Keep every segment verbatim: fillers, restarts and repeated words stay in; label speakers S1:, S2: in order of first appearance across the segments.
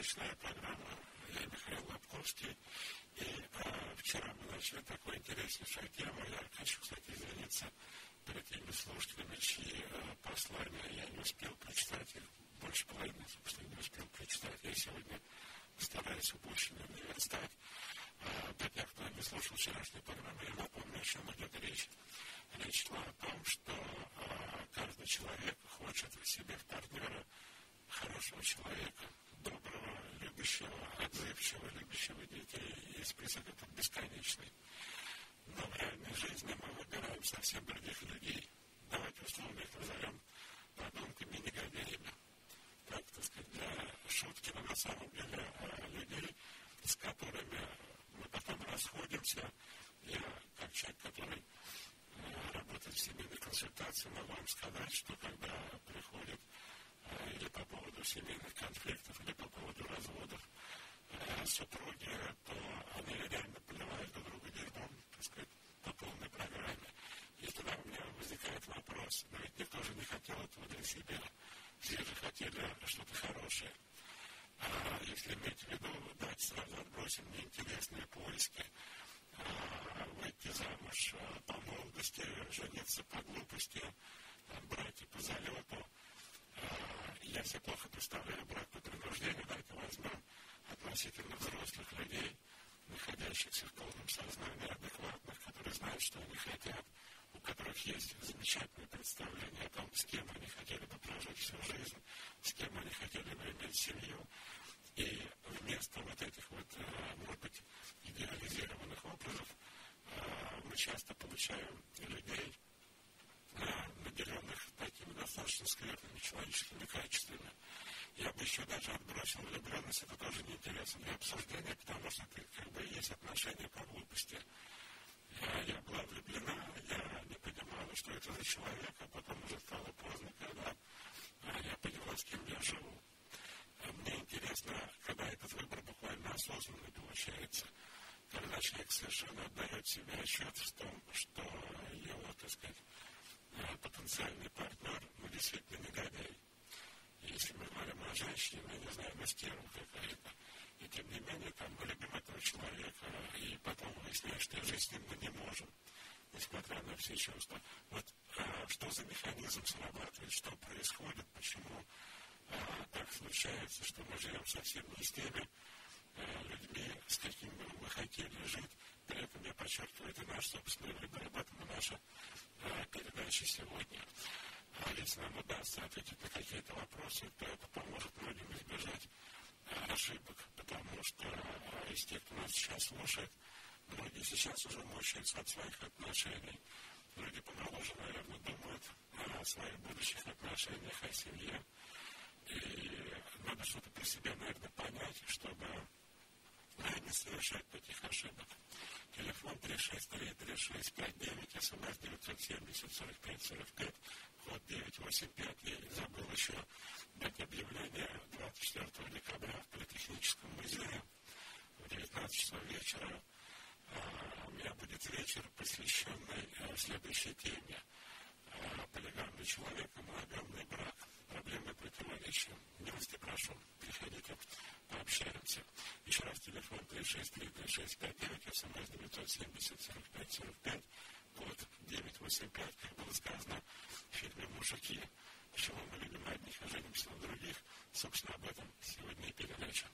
S1: ночная программа. Я Михаил Лобковский. И э, вчера мы начали такую интереснейшую тему. Я хочу, кстати, извиниться перед теми слушателями, чьи э, послания я не успел прочитать. Их больше половины, собственно, не успел прочитать. Я сегодня стараюсь упущенным не верстать. Э, для тех, кто не слушал вчерашнюю программу, я напомню, о чем идет речь. Речь шла о том, что э, каждый человек хочет себе в партнера хорошего человека, доброго, любящего, отзывчивого, любящего детей, и список этот бесконечный. Но в реальной жизни мы выбираем совсем других людей. Давайте условно их назовем подонками и негодяями. Так, так сказать, для шутки, но на самом деле людей, с которыми мы потом расходимся. Я, как человек, который работает в семейной консультации, могу вам сказать, что когда приходит или по поводу семейных конфликтов, или по поводу разводов э, супруги, то они реально поливают друг друга дерьмом, так сказать, по полной программе. И тогда у меня возникает вопрос, но ведь никто же не хотел этого для себя. Все же хотели что-то хорошее. А если иметь в виду, давайте сразу отбросим неинтересные поиски, а, выйти замуж а, по молодости, жениться по глупости, а, брать по залету. Я себе плохо представляю брак по принуждению, давайте возьмем относительно взрослых людей, находящихся в полном сознании, адекватных, которые знают, что они хотят, у которых есть замечательное представление о том, с кем они хотели бы прожить всю жизнь, с кем они хотели бы иметь семью. И вместо вот этих вот, может быть, идеализированных образов мы часто получаем людей, наделенных такими достаточно скверными человеческими качествами. Я бы еще даже отбросил влюбленность, это тоже неинтересно для обсуждения, потому что это как бы есть отношения по глупости. Я, я была влюблена, я не понимала, что это за человек, а потом уже стало поздно, когда я поняла, с кем я живу. Мне интересно, когда этот выбор буквально осознанный получается, когда человек совершенно отдает себе отчет в том, что его, так сказать, потенциальный партнер, ну, действительно негодяй. Если мы говорим о женщине, мы не знаем, о стерву какая-то. И тем не менее, там, мы любим этого человека, и потом выясняем, что жить с ним мы не можем, несмотря на все чувства. Вот а, что за механизм срабатывает, что происходит, почему а, так случается, что мы живем совсем не с теми а, людьми, с какими бы мы хотели жить. При этом я подчеркиваю, это наш собственный выбор, об этом наша а, передача сегодня. А если нам удастся ответить на какие-то вопросы, то это поможет многим избежать а, ошибок, потому что а, из тех, кто нас сейчас слушает, многие сейчас уже мучаются от своих отношений. Люди помоложе, наверное, думают о своих будущих отношениях, о семье. И надо что-то про себя, наверное, понять, чтобы не совершать таких ошибок. Телефон три шесть три три шесть пять девять, СМС девять семь ноль сорок пять сорок пять, код девять восемь пять. Я забыл еще дать объявление двадцать четвёртого декабря в Политехническом музее в девятнадцать часов вечера. У меня будет вечер, посвященный следующей теме. Полигамный человек и моногамный брак. Проблемы и противоречия. Милости прошу, приходите, пообщаемся. Еще раз, телефон три шесть три три шесть пять девять, СМС девять семь ноль сорок пять сорок пять, код девять восемь пять, как было сказано в фильме «Мужики». Почему мы любим одних, а женимся на других? Собственно, об этом сегодня и передача.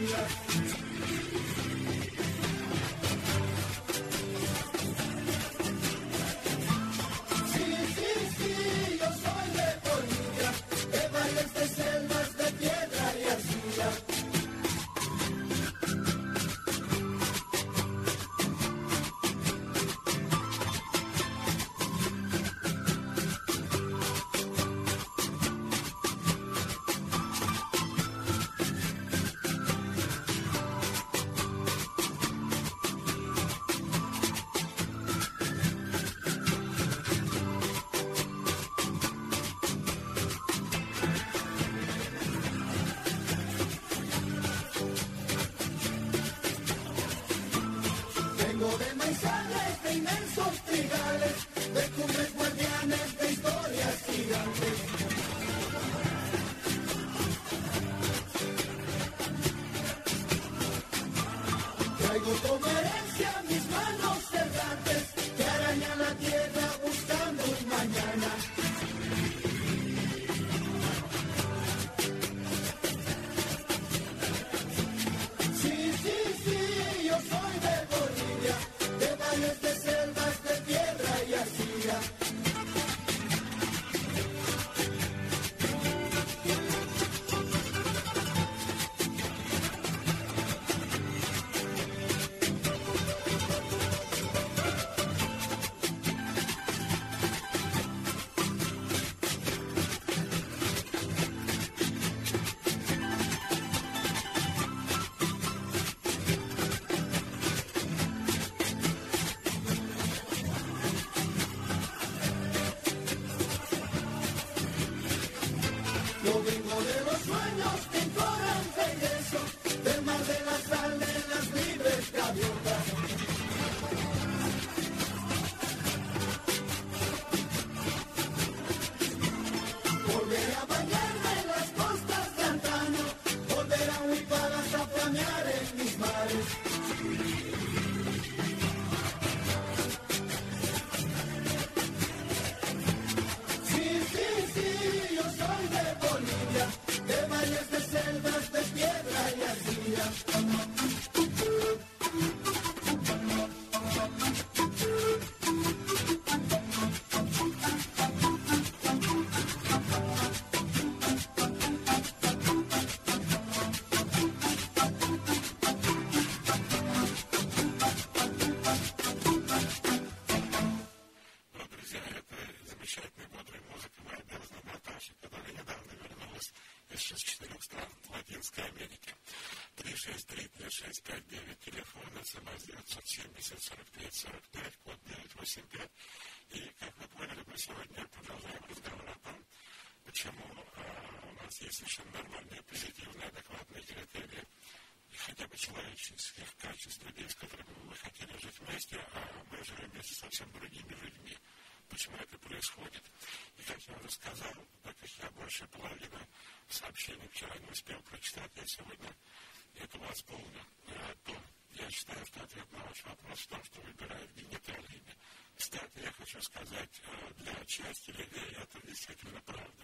S1: шесть пять девять, телефон, СМС девятьсот семьдесят сорок пять сорок пять, код девять восемь пять. И, как вы поняли, мы сегодня продолжаем разговор о том, почему э, у нас есть совершенно нормальные, позитивные, адекватные критерии, хотя бы человеческих качеств людей, с которыми мы хотели жить вместе, а мы живем вместе с совсем другими людьми. Почему это происходит? И, как я уже сказал, так как я больше половины сообщений вчера не успел прочитать, я сегодня это восполню, то я считаю, что ответ на ваш вопрос в том, что выбирают гениталиями. Кстати, я хочу сказать, для части людей это действительно правда.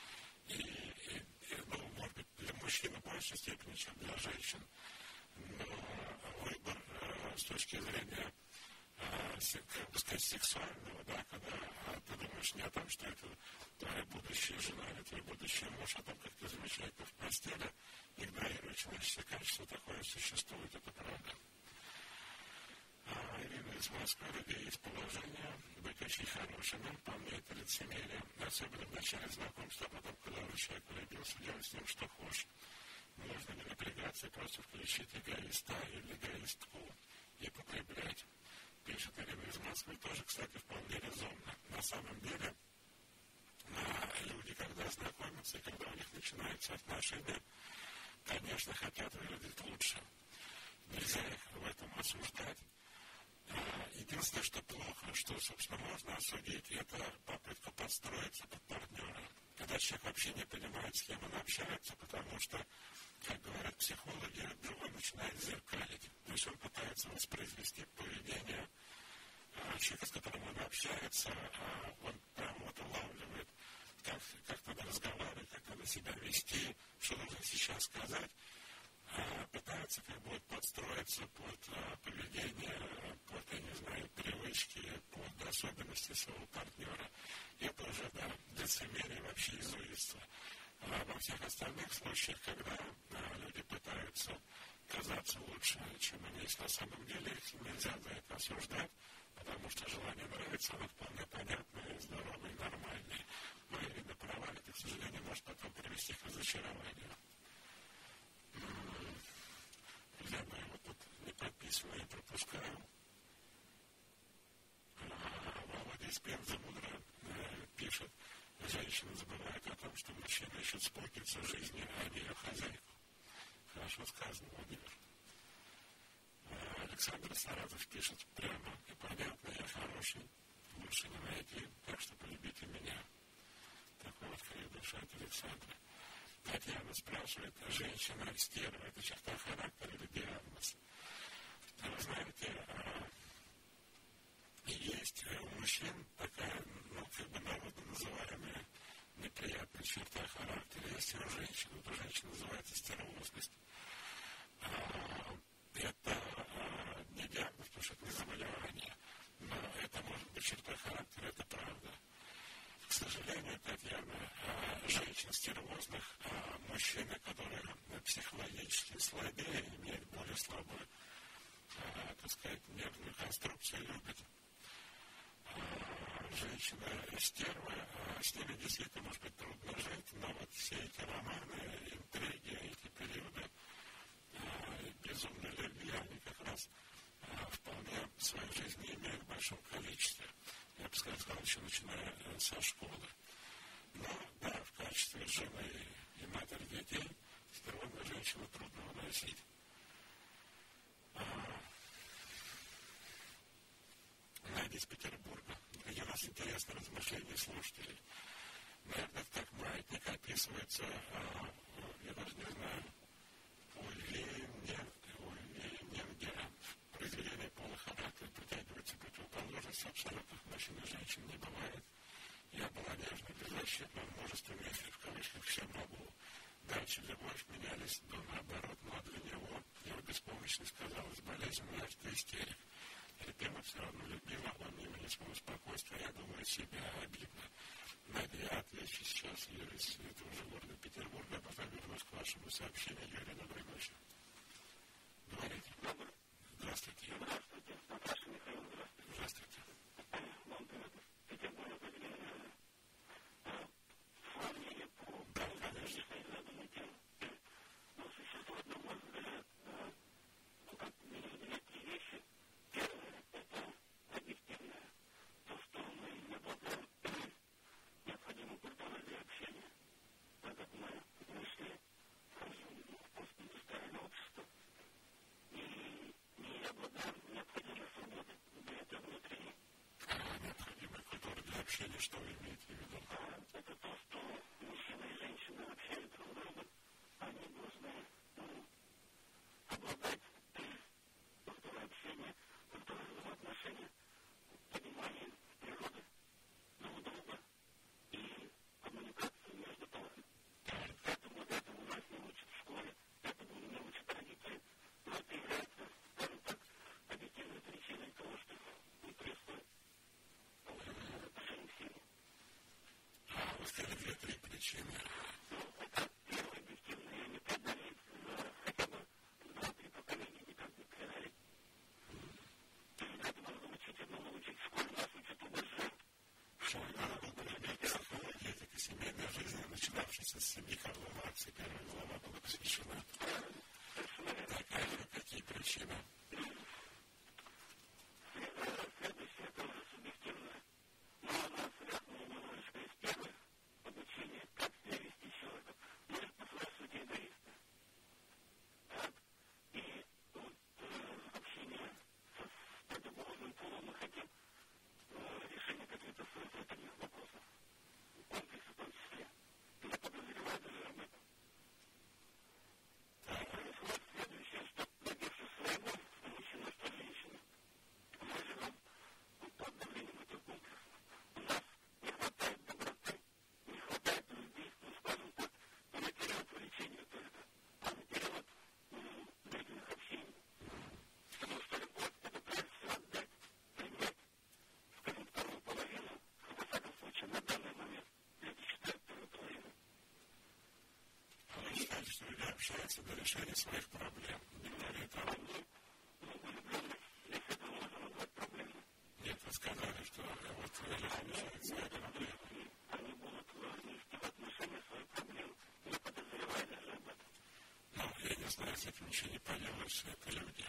S1: И, и, и ну, может быть, для мужчин в большей степени, чем для женщин. Но выбор э, с точки зрения, э, как бы сказать, сексуального, да, когда а ты думаешь не о том, что это твоя будущая жена или твой будущий муж, а о том, как ты замечательно в постели, игнорируя человеческое качество, такое существует, это правда. А, Ирина из Москвы, людей есть положение быть очень хорошими, по мне это лицемерие, особенно в начале знакомства, а потом, когда уже человек полюбился, делать с ним что хочешь. Нужно не напрягаться и просто включить эгоиста или эгоистку и потреблять. Пишет Ирина из Москвы, тоже, кстати, вполне резонно. На самом деле, люди, когда знакомятся и когда у них начинаются отношения, конечно, хотят выглядеть лучше. Нельзя их в этом осуждать. Единственное, что плохо, что, собственно, можно осудить, это попытка подстроиться под партнера. Когда человек вообще не понимает, с кем он общается, потому что, как говорят психологи, другой начинает зеркалить. То есть он пытается воспроизвести поведение человека, с которым он общается, он прямо вот улавливает, как, как надо разговаривать, как надо себя вести, что нужно сейчас сказать. пытаются как бы подстроиться под поведение, под, я не знаю, привычки, под особенности своего партнера. И это уже, да, лицемерие вообще изуитство. А во всех остальных случаях, когда а, люди пытаются казаться лучше, чем они есть на самом деле, их нельзя за это осуждать, потому что желание нравится, оно вполне понятное, здоровое и нормальное. Но именно провал, это, к сожалению, может потом привести к разочарованию. Я бы его тут не подписываю, я пропускаю. Володя из Пензы мудро э, пишет, женщина забывает о том, что мужчина ищет спутницу жизни, а не ее хозяйку. Хорошо сказано, Владимир. Александр Саратов пишет прямо и понятно, я хороший, лучше не найти, так что полюбите меня. Такой вот крик души от Александра. Татьяна спрашивает, женщина стерва, это черта характера или диагноз? Вы знаете, есть у мужчин такая, ну, как бы народно называемая неприятная черта характера, есть и у женщин. Вот у женщин называется стервозность. Это не диагноз, потому что это не заболевание, но это может быть черта характера, это правда. К сожалению, Татьяна, женщин стервозных, мужчины, которые психологически слабее, имеют более слабую, так сказать, нервную конструкцию, любят. Женщина стерва, с ними действительно может быть трудно жить, но вот все эти романы, интриги, эти периоды безумной любви, они как раз вполне в своей жизни имеют в большом количестве. Я бы сказал, еще начиная со школы. Но, да, в качестве жены и матери детей стервозную женщину трудно выносить. Надя из Петербурга. И у нас интересное размышление слушателей. Наверное, как маятник описывается, я даже не знаю, у Венгера в произведении Пола Характера притягивается противоположность, абсолютных мужчин и женщин не бывает. Я была нежно, беззащитна, множество месяцев, в кавычках, все могу. Дальше любовь менялись до наоборот, но для него его беспомощность казалась болезненной, аж истерик. Терпимо все равно любила, он не имеет своего спокойствия, я думаю, себя обидно. Надя, я отвечу сейчас, Юрий, из этого же города Петербурга, а потом вернусь к вашему сообщению. Юрий, доброй ночи. Говорите. Здравствуйте. Здравствуйте. Наташа Михаил, здравствуйте. Здравствуйте. Вам привет. Петербург, сравнение по... Да, конечно. Задумайте. Но существует, на мой взгляд, ну, как минимум две-три вещи. Первое – это объективное. То, что мы не обладаем необходимой культурой для общения. Так как мы вышли в постиндустриальное общество и не обладаем необходимой свободой где-то внутри. А необходимая культура для общения, что вы имеете в виду? Это то, что мужчина и женщина общаются друг с другом, они должны ну, обладать культурой общения, культурой взаимоотношений, пониманием природы друг друга и коммуникации между полами. Этому, этому нас не учат в школе, этому не учат родители, но это является, скажем так, объективной причиной того, что не происходит в отношении к семье. А вы сказали две-три причины. Ну, это первое объективное, не преодолеть за хотя бы два-три поколения никак не преодолеть. Это можно учить, одному учить в школе, нас учат уважать. Что надо было полюбить психологию, этика семейной жизни, начинавшейся с семьи Карла Маркса, первая глава была посвящена. Так, а еще какие причины? Следующее тоже субъективное. Но она связана немножечко из первой. Обучение, как себя вести человека. Мы же по своей сути эгоисты. Так. И вот э, общение с противоположным полом мы хотим э, решения каких-то своих внутренних вопросов. Комплексы в том числе. Я подозреваю даже об этом. Происходит следующее, что добившись своего, общается для решения своих проблем. Не более того. Нет, вы сказали, что вот люди решают свои проблемы. Ну, я не знаю, с этим ничего не поделаешь, это люди.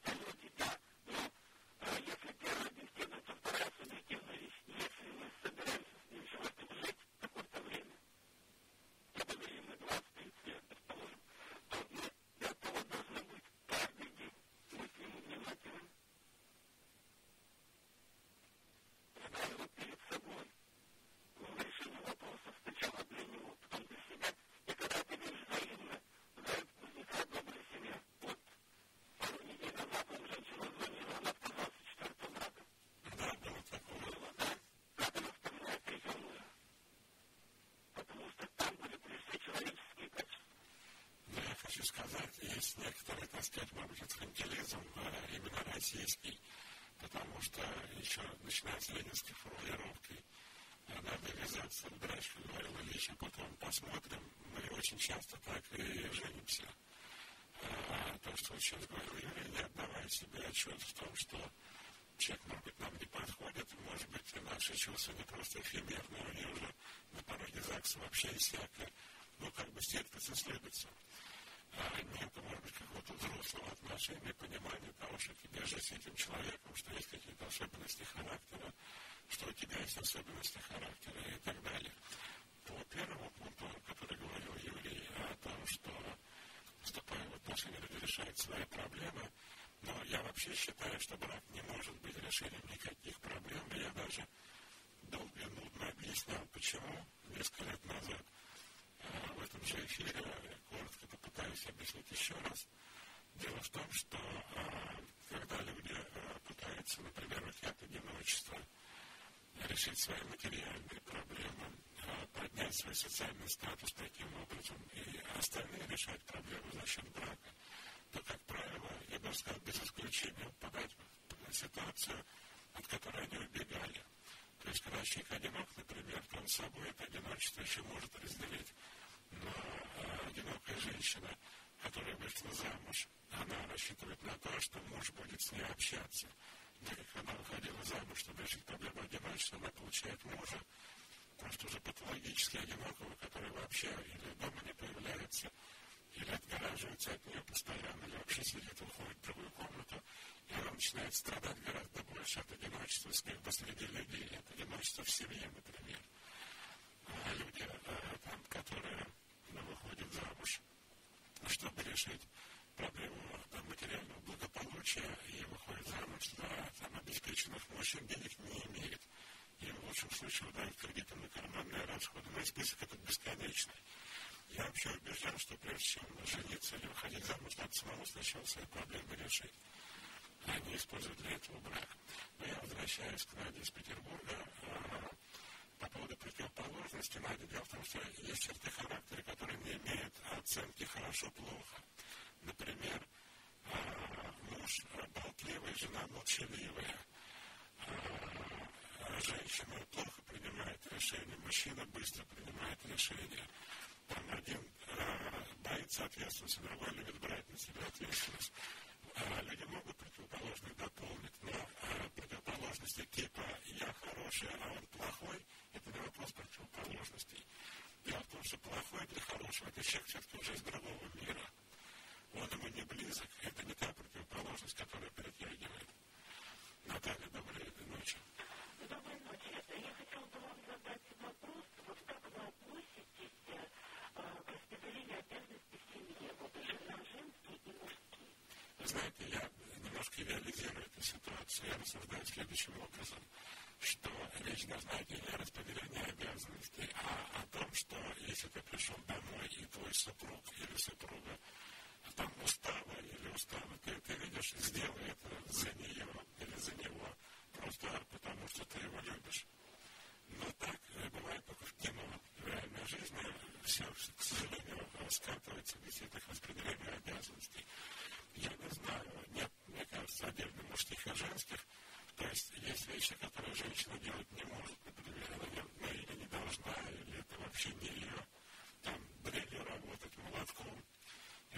S1: Хочу сказать, есть некоторый, так сказать, может быть, инфантилизм именно российский, потому что еще начиная с ленинской формулировки надо ввязаться в драчку, говорил Ильич, а потом посмотрим. Мы очень часто так и женимся. А то, что сейчас говорил Юрий, не отдавая себе отчет в том, что человек, может быть, нам не подходит, может быть, наши чувства не просто эфемерные, они уже на пороге ЗАГСа вообще иссякли, ну, как бы стерпится, следуется. Нет, может быть, какого-то взрослого отношения, понимания того, что тебе жить с этим человеком, что есть какие-то особенности характера, что у тебя есть особенности характера и так далее. По первому пункту, который говорил Юрий, о том, что вступая в отношения, люди решают свои проблемы, но я вообще считаю, что брак не может быть решением никаких проблем, и я даже долго и нудно объяснял, почему несколько лет назад в этом же эфире, коротко попытаюсь объяснить еще раз. Дело в том, что когда люди пытаются, например, уйти от одиночества, решить свои материальные проблемы, поднять свой социальный статус таким образом, и остальные решать проблемы за счет брака, то, как правило, я даже сказал, без исключения попадать в ситуацию, от которой они убегали. То есть, когда человек одинок, например, то он с собой это одиночество еще может разделить. Но а, одинокая женщина, которая вышла замуж, она рассчитывает на то, что муж будет с ней общаться. Так как она выходила замуж, чтобы решить проблему одиночества, она получает мужа, просто уже патологически одинокого, который вообще или дома не появляется, или отгораживается от нее постоянно, или вообще сидит, уходит в другую комнату, и она начинает страдать гораздо больше от одиночества, как бы среди людей, от одиночества в семье, например. А люди, а, там, которые ну, выходят замуж, чтобы решить проблему там, материального благополучия, и выходят замуж за там, обеспеченных мужчин, денег не имеют. И в лучшем случае дают кредиты на карманные расходы. Но список этот бесконечный. Я вообще убежден, что прежде чем жениться или выходить замуж, надо самому сначала свои проблемы решить, а не использовать для этого брак. Но я возвращаюсь к Наде из Петербурга. По поводу противоположности, Надя, дело в том, что есть черты характера, которые не имеют оценки хорошо-плохо. Например, муж болтливый, жена молчаливая. Женщина плохо принимает решения, мужчина быстро принимает решения. Там один э, боится ответственности, другой любит брать на себя ответственность. Э, люди могут противоположных дополнить, но э, противоположности типа «я хороший, а он плохой» — это не вопрос противоположностей. Дело в том, что плохой для хорошего — это человек все-таки уже из другого мира. Он ему не близок, это не та противоположность, которая притягивает. Наталья, доброй ночи.
S2: Доброй ночи. Я хотела бы вам задать вопрос, вот как вы относитесь к распределению обязанностей в семье, вот жена женские и мужские?
S1: Вы знаете, я немножко идеализирую эту ситуацию. Я рассуждаю следующим образом, что речь должна идти не о распределении обязанностей, а о том, что если ты пришел домой, и твой супруг или супруга там устала или устала, ты, ты видишь, сделай это за нее или за него, просто потому что ты его любишь. Но так бывает только в кино. В реальной жизни все, к сожалению, скатывается действительно к распределению обязанностей. Я не знаю, нет, мне кажется, отдельно мужских и женских. То есть есть вещи, которые женщина делать не может, например, она не, ну, или не должна, или это вообще не ее, там, дрелью работать, молотком,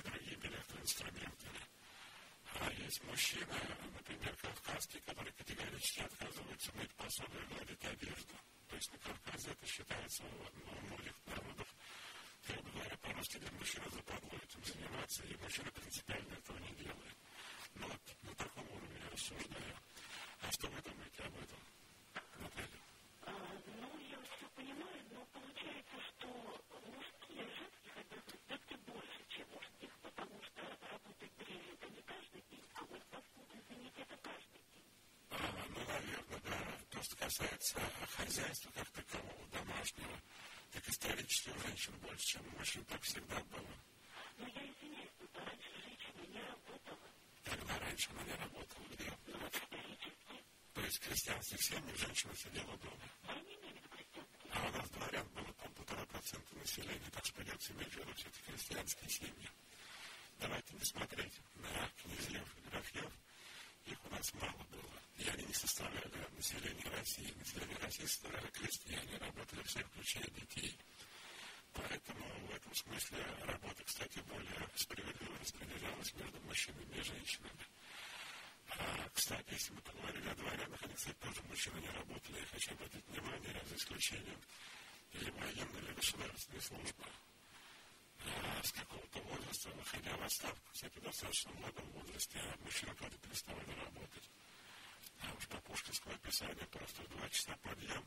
S1: инструментами. А есть мужчины, например, кавказские, которые категорически отказываются мыть посуду и гладить одежду. То есть на Кавказе это считается у многих народов, как бы говоря, по-русски для мужчины западло этим заниматься, и мужчина принципиально этого не делает. Но вот на таком уровне я рассуждаю. А что вы думаете об этом, Наталья?
S2: А, ну, я все понимаю, но получается, что мужские и женских обязанностей все-таки больше, чем мужских, потому что работать в деревне это не каждый день, а вот посуду заменить это каждый день.
S1: А, ну, наверное, да. То, что касается хозяйства как такового, домашнего, так исторически у женщин больше, чем у мужчин, так всегда было.
S2: Ну, я извиняюсь, но раньше женщина не работала.
S1: Когда раньше она не работала, где?
S2: Ну, вот исторически.
S1: То есть в крестьянских семьях женщина сидела дома.
S2: Я не имею в виду крестьянские.
S1: А у нас дворян было там полтора процента населения, так что придется иметь в виду все-таки крестьянские семьи. Давайте не смотреть на князьев и графьев, их у нас мало было. И они не составляли население России. Население России составляли крестьяне, работали все, включая детей. Поэтому в этом смысле работа, кстати, более справедливо распределялась между мужчинами и женщинами. А, кстати, если мы поговорили о дворянах, они, кстати, тоже мужчины не работали. Я хочу обратить внимание, за исключением или военной, или государственной службы. А, с какого-то возраста, выходя в отставку, кстати, в достаточно молодом возрасте, а мужчины когда переставали работать. А уж по пушкинскому описанию просто в два часа подъем,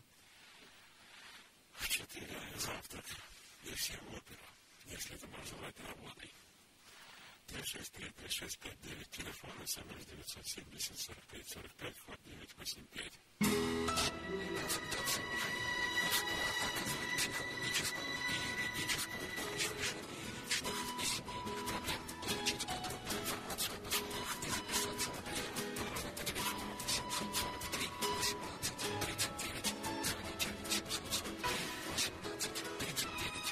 S1: в четыре завтрак и все в оперу, если это можно назвать работой. три шесть три три шесть пять девять, телефон СМС девятьсот семьдесят сорок пять сорок пять, код девять восемь пять. Консультация оказывает психологическую и юридическую помощь в решении личных и семейных проблем. Получить подробную информацию об услугах и записаться на прием можно по телефону семьсот сорок три восемнадцать тридцать девять. Звоните семьсот сорок три восемнадцать тридцать девять.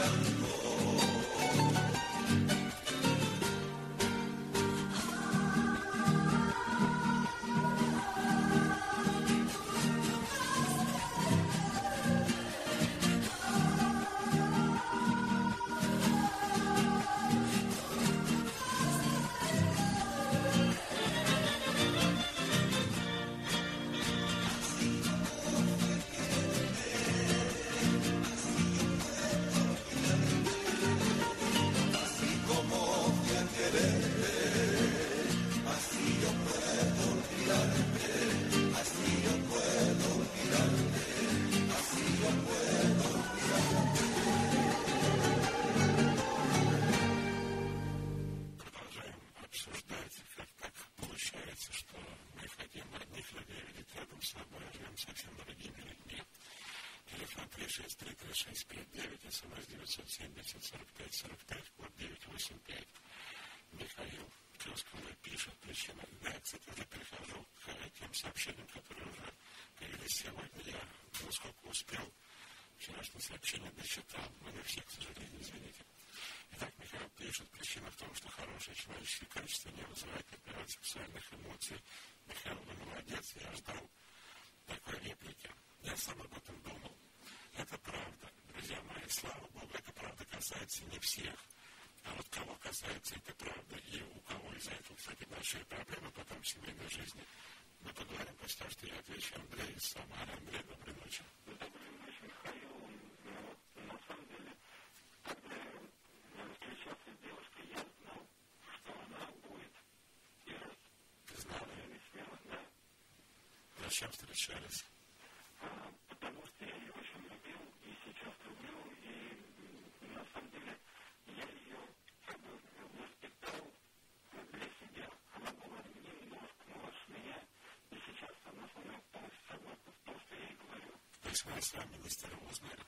S1: шесть три три шесть пять девять, смс девятьсот семьдесят сорок пять сорок пять, код девять восемь пять. Михаил Тёскова пишет причина. Да, я, кстати, уже перехожу к тем сообщениям, которые уже появились сегодня. Я, насколько успел, вчерашнее сообщение дочитал, но не все, к сожалению, извините. Итак, Михаил пишет, причина в том, что хорошие человеческие качества не вызывают, например, сексуальных эмоций. Михаил, вы молодец, я ждал такой реплики. Я сам об этом думал. Это правда, друзья мои, слава Богу, эта правда касается не всех. А вот кого касается эта правда, и у кого из-за этого, кстати, большие проблемы потом в семейной жизни, мы поговорим после того, что я отвечу Андрей из Самары. Андрей, доброй ночи.
S2: Доброй ночи, Михаил. Но, на самом деле, когда я встречался с девушкой, я знал, что она будет делать.
S1: Ты знал?
S2: Я не смело, да.
S1: Зачем встречались?
S2: А, потому что я ее очень любил и сейчас люблю, и на самом деле я ее как бы воспитал для себя. Она была немножко младше меня, и сейчас она со мной полностью согласна с тем, что я ей говорю.
S1: То есть она с вами не стервозная?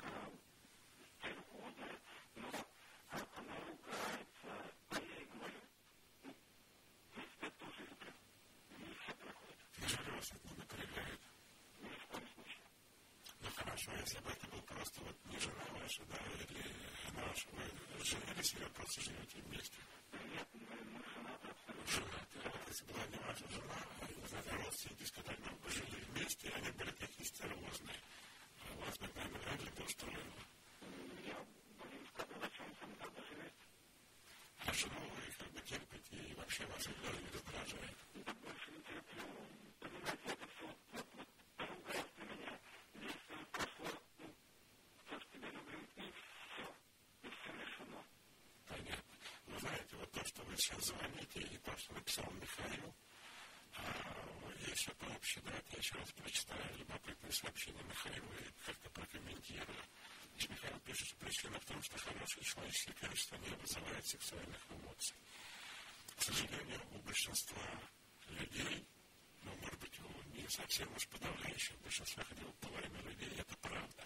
S2: Стервозная, но она ругается, а я ей говорю, ну, я тебя тоже люблю. Не все проходит.
S1: Неужели вас это не напрягает?
S2: Ни в коем случае.
S1: Ну хорошо, если бы это был просто вот не жена ваша, да, или она ваша, вы женились или просто живете вместе?
S2: Нет, мы, мы женаты абсолютно.
S1: Женаты. А вот если была не ваша жена, а, не знаю, родственники, с которыми вы жили вместе, они были такие стервозные, а вас бы, наверное, вряд ли бы устроило.
S2: Я бы не сказал, о чем сам надо живет.
S1: А жену вы как бы терпите, и вообще вас это даже не раздражает.
S2: Да больше не терплю. Понимаете, это все вот, вот поругает на меня. Действие пошло, ну, я ж тебя люблю, и все. И все решено.
S1: Понятно. Вы знаете, вот то, что вы сейчас звоните, и то, что написал Михаил, а, есть что-то общее. Давайте я еще раз прочитаю любопытное сообщение Михаила и как-то прокомментирую. Значит, Михаил пишет, что причина в том, что хорошие человеческие качества не вызывают сексуальных эмоций. К сожалению, у большинства людей, ну, может быть, у не совсем уж подавляющего большинства, хотя бы половины людей, это правда.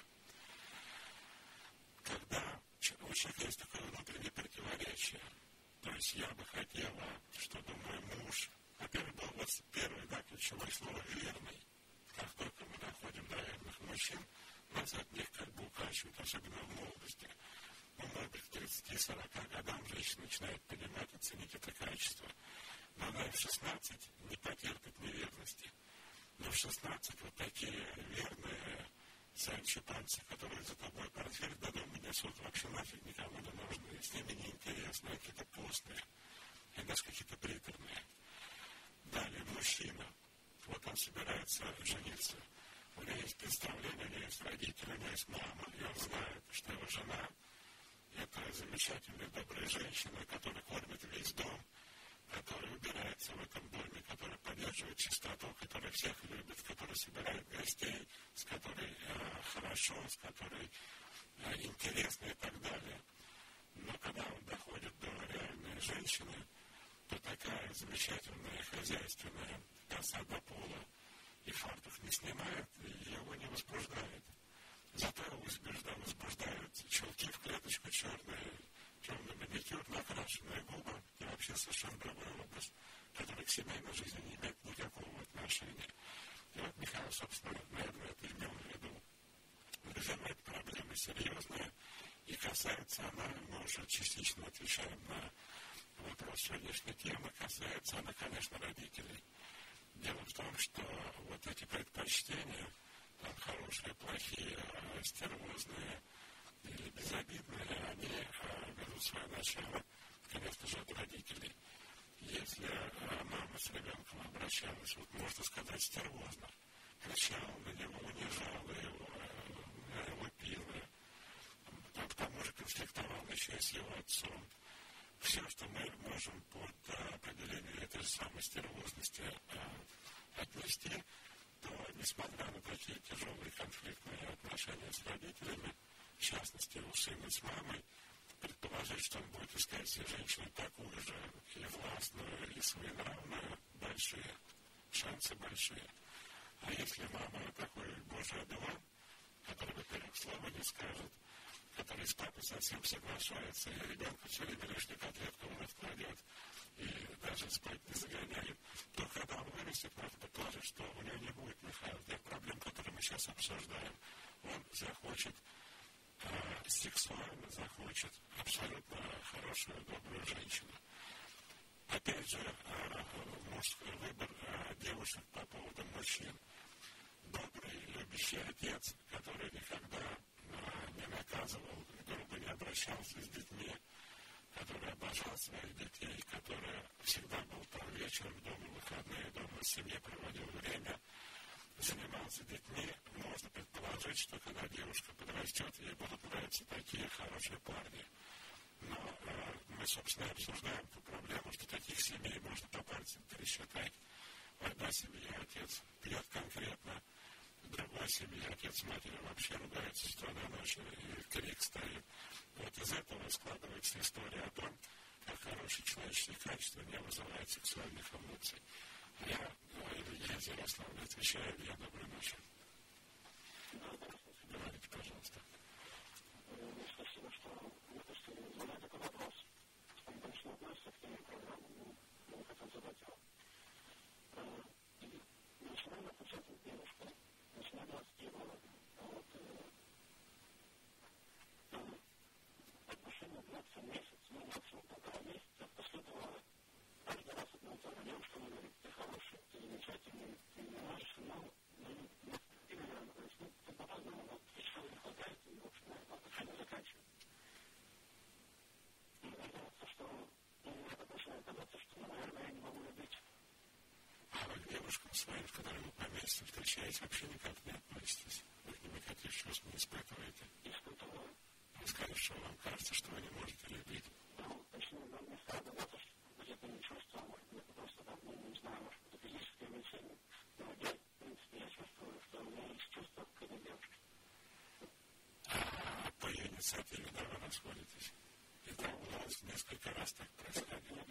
S1: Когда у человека есть такое внутреннее противоречие, то есть я бы хотела, чтобы мой муж, во-первых, был вот первый, да, ключевое слово «верный». Как только мы доходим до верных мужчин, нас от них как бы укачивают, особенно в молодости. Ну, может быть, к тридцати-сорока годам женщина начинает понимать и ценить это качество. Но она и в шестнадцать не потерпит неверности. Но в шестнадцать вот такие верные сальчи пальцы, которые за тобой портфель до дома несут, вообще нафиг никому не нужны. С ними неинтересно, какие-то постные, и даже какие-то приторные. Далее мужчина. Вот он собирается жениться. У него есть представление, у него есть родители, у него есть мама, и он знает, что его жена – это замечательная, добрая женщина, которая кормит весь дом, которая убирается в этом доме, которая поддерживает чистоту, которая всех любит, которая собирает гостей, с которой э, хорошо, с которой э, интересно и так далее. Но когда он доходит до реальной женщины, то такая замечательная, хозяйственная, коса до пола и фартук не снимает, и его не возбуждает. Зато его возбуждают чулки в клеточку черные, темный маникюр, накрашенные губы и вообще совершенно другой образ, который к семейной жизни не имеет никакого отношения. И вот Михаил, собственно, наверное, это имел в виду. Друзья мои, это проблема серьезная, и касается она, мы уже частично отвечаем на вопрос сегодняшней темы, касается она, конечно, родителей. Дело в том, что вот эти предпочтения, там, хорошие, плохие, стервозные или безобидные, они берут свое начало, конечно же, от родителей. Если мама с ребенком обращалась, вот можно сказать, стервозно, кричала на него, унижала его, лупила, а к тому же конфликтовала еще и с его отцом. Все, что мы можем под определение этой же самой стервозности отнести, то, несмотря на такие тяжелые конфликтные отношения с родителями, в частности, у сына с мамой, предположить, что он будет искать себе женщину такую же и властную, и своенравную, большие, шансы большие. А если мама такой Божий одуван, который, во-первых, слова не скажет, который с папой совсем соглашается, и ребенку все время лишнюю котлетку в рот кладет, и даже спать не загоняет, то когда он вырастет, можно предположить, что у него не будет механизма тех проблем, которые мы сейчас обсуждаем. Он захочет э, сексуально, захочет абсолютно хорошую, добрую женщину. Опять же, э, мужской выбор э, девушек по поводу мужчин. Добрый, любящий отец, который никогда э, не наказывал, грубо не обращался с детьми, который обожал своих детей, который всегда был там вечером дома, выходные дома, в семье проводил время, занимался детьми. Можно предположить, что когда девушка подрастет, ей будут нравиться такие хорошие парни. Но э, мы, собственно, обсуждаем ту проблему, что таких семей можно по пальцам пересчитать. В одной семье отец пьет конкретно, в другой семье отец с матерью вообще ругается с утра до ночи, и крик стоит. Вот из этого складывается история о том, как хорошие человеческие качества не вызывают сексуальных эмоций. А я, Илья из Ярославля, отвечаю, Илья, доброй ночи. Говорите, пожалуйста.
S2: Спасибо, что вы задали такой вопрос. Он больше не относится к теме программы, но я хотел задать его. И начинаем отвечать на девушку, начиная двадцать года. Вот, отношения длятся месяц, ну, максимум полтора месяца. После этого каждый раз одна и та же девушка мне говорит, ты хороший, ты замечательный, ты не можешь, но не переверну. То есть, ну, ты по-разному, вот, еще не хватает, и, в общем, отношения заканчивают. И мне кажется, что мне это начинает казаться, что, наверное, я не могу любить.
S1: А вы к девушкам своим, с которыми вы по месяцу встречаетесь, вообще никак не относитесь? Вы к ним никаких чувств не испытываете?
S2: Испытываю.
S1: Вы скажете, что вам кажется, что вы не можете любить?
S2: Ну, точнее, нам не стало казаться, что где-то не чувствую, может быть, это просто там, ну, не знаю, может, это физическое влечение. Но я, в принципе, я чувствую, что у меня есть чувства к этой девушке.
S1: А по ее инициативе, да, вы расходитесь? И так у нас несколько раз так происходило.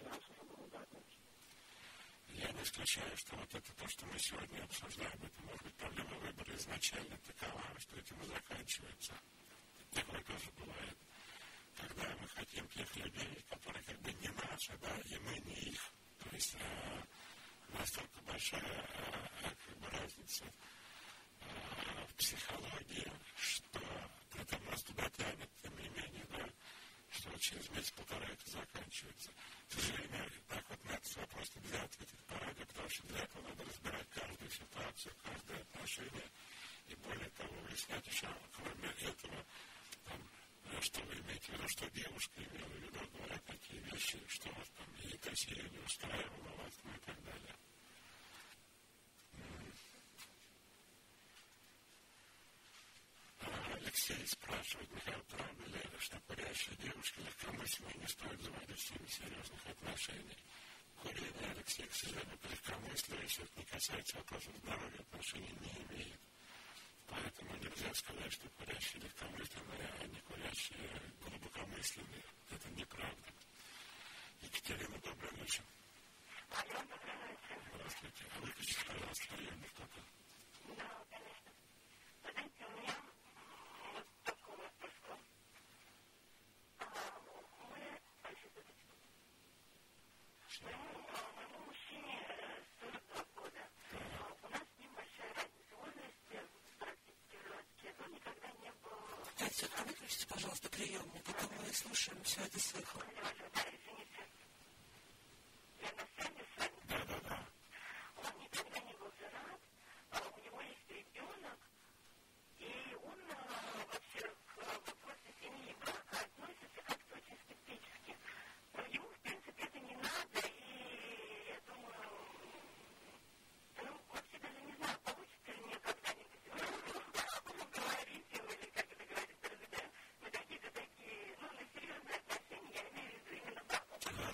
S1: Я не исключаю, что вот это то, что мы сегодня обсуждаем, это может быть проблема выбора изначально такова, что этим и заканчивается. Такое тоже бывает. Когда мы хотим тех людей, которые как бы не наши, да, и мы не их. То есть э, настолько большая э, как бы разница э, в психологии, что это нас туда тянет, тем не менее, да, что через месяц-полтора это заканчивается. К сожалению, так вот на этот вопрос нельзя ответить по радио, потому что для этого надо разбирать каждую ситуацию, каждое отношение, и более того, выяснять еще, кроме этого, там, что вы имеете в виду, что девушка имела в виду, говорят такие вещи, что вас там и красиво не устраивало вас, ну и так далее. Алексей спрашивает, Михаил, правда ли, что курящие девушки легкомысленные не стоит заводить с ними серьезных отношений? Курение, Алексей, к сожалению, к легкомыслию, если это не касается вопросов здоровья, отношений не имеет. Поэтому нельзя сказать, что курящие легкомысленные, а не курящие глубокомысленные. Это неправда. Екатерина, доброй ночи. Здравствуйте. А выключите, пожалуйста, приемник кто-то.
S2: Да, конечно. Знаете, у меня вот такой вопрос. Мы, моему мужчине сорок два года. У нас небольшая разница в возрасте, практически двадцать лет. Он никогда не был...
S3: Катя, а выключите, пожалуйста, приемник, а то мы слушаем все это с эхом.
S1: Да, да, да.
S2: Он никогда не был женат, у него есть ребенок, и он вообще к вопросу семьи брака относится как-то очень скептически. Но ему, в принципе, это не надо, и я думаю, ну, вообще даже не знаю, получится ли мне когда-нибудь говорить ему, или как это говорится, на какие-то такие, ну, на серьезные отношения, я имею в виду именно брак.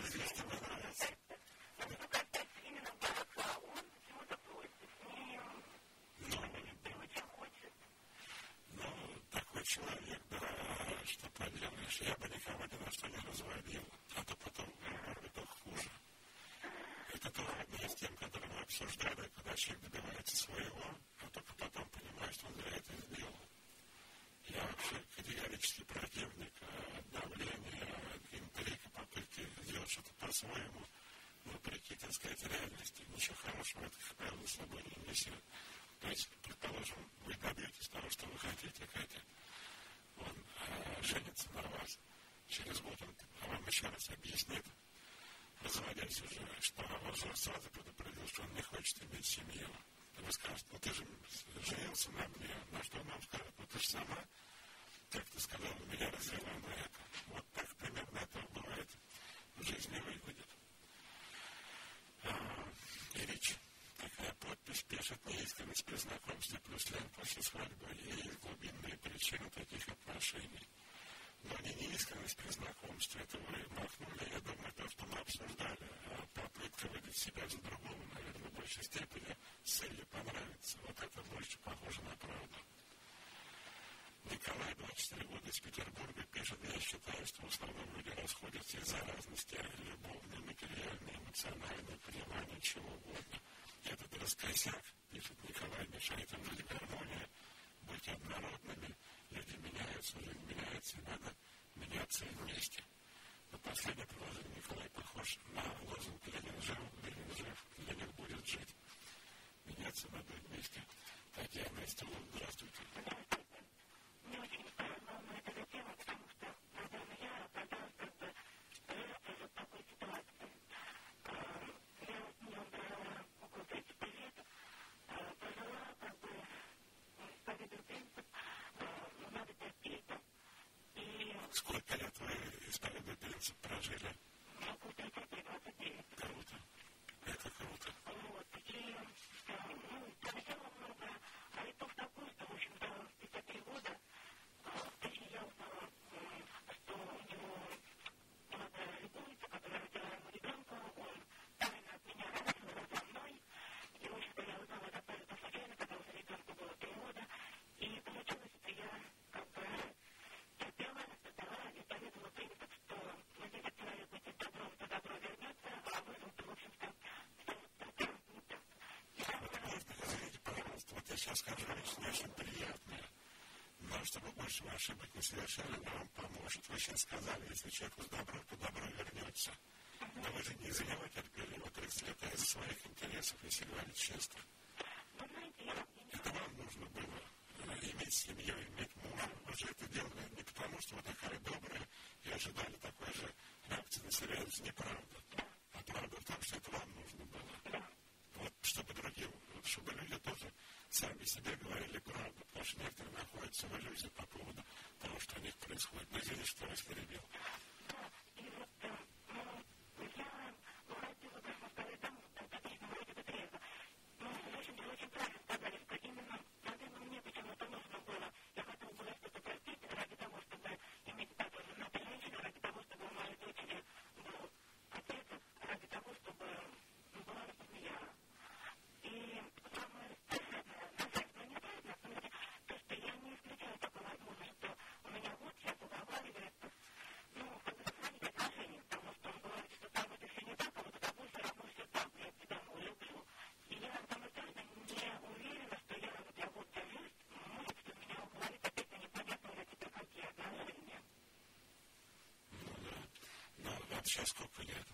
S2: Что касается именно брака, он почему-то против, не, не очень хочет.
S1: Ну, такой человек, да, что поделаешь, я бы никого ни на что не разводил, а то потом, может быть, только хуже. Это тоже одна из тем, которые мы обсуждали, когда человек добивается своего, а только потом понимает, что он зря это сделал. Я вообще категорически противник давления, интриг и попытки сделать что-то по-своему, вопреки, так сказать, реальности. Ничего хорошего это, как правило, с собой не несет. То есть, предположим, вы добьетесь того, что вы хотите, Катя. Он э, женится на вас. Через год он вам еще раз объяснит, разводясь уже, что он уже сразу предупредил, что он не хочет иметь семью. И вы скажете, ну ты же женился на мне. На что он вам скажет, ну ты же сама, как ты сказал, меня развела на это. Вот так примерно это бывает в жизни выглядит. А, и речь. Такая подпись пишет неискренность при знакомстве плюс лень после свадьбы и есть глубинные причины таких отношений. Но не неискренность при знакомстве, это вы махнули, я думаю, то, что мы обсуждали, а попытка выдать себя за другого, наверное, в большей степени с целью понравиться. Вот это больше похоже на правду. Николай, двадцать четыре года, из Петербурга, пишет, я считаю, что в основном люди расходятся из-за разности любовной, материальной, эмоциональной, понимания чего угодно. Этот раскосяк, пишет Николай, мешает им жить гармония, быть однородными. Люди меняются, жизнь меняется, и надо меняться вместе. Но последнее предложение Николай похож на лозунг «Ленин жив, Ленин жив, Ленин будет жить». Меняться надо вместе. Татьяна из Тулы, здравствуйте.
S2: Мне очень волнует эта тема, потому что, наверное, я оказалась как бы в такой ситуации. Я вот не убрала около тридцати лет, пожила как бы поведу принцип, надо терпеть. И...
S1: Сколько лет вы исповедуя принцип прожили?
S2: Около тридцати, двадцать девять.
S1: Круто. Это круто.
S2: Вот. И, ну, поначалу много, а это в такую, что, в общем-то, в пятьдесят три года, точнее, я узнала, что у него молодая любовница, которая родила ему ребенка, он тайно от меня родила за мной, и, в общем-то, я узнала это абсолютно случайно, когда уже ребенку было три года, и получилось, что я, как бы, терпела, ждала и поведала принцип, что мы видим человек будет добром, то добро вернется, а выжил-то, в общем-то, не так.
S1: Извините, пожалуйста, вот я сейчас скажу вещь не очень приятная. Но чтобы больше вы ошибок не совершали, она вам поможет. Вы сейчас сказали, если человеку с добром, то добро вернется. Но вы же не из-за него терпели его тридцать лет, а из-за своих интересов, если говорить честно. Это вам нужно было иметь семью, иметь мужа. Вы же это делали не потому, что вы такая добрая и ожидали такой же реакции на себя. Это неправда. А правда в том, что это вам нужно было. Вот, чтобы другим, чтобы люди тоже сами себе говорили правду, потому что некоторые находятся в иллюзии по поводу того, что у них происходит. Но извините, что вас перебил.
S2: Да, и вот, ну, я выходила, можно сказать, там, отлично, вроде бы трезво. Но, в общем-то, вы очень правильно сказали, что именно, наверное, мне почему-то нужно было, я хотела было что-то простить ради того, чтобы иметь статус женатой женщины, ради того, чтобы у моей дочери был отец, ради того, чтобы была семья. И самое наверное, неправильно, то, что я не исключаю такой возможности, что у меня вот сейчас уговаривается, ну, как бы сохранить отношения, потому что он говорит, что там это все не так, а вот это будет все равно все так, я тебя люблю. И я самостоятельно не уверена, что я вот я вот держусь, может, что меня уговорит опять на непонятные для тебя какие отношения.
S1: Ну да. Но вот сейчас сколько лет?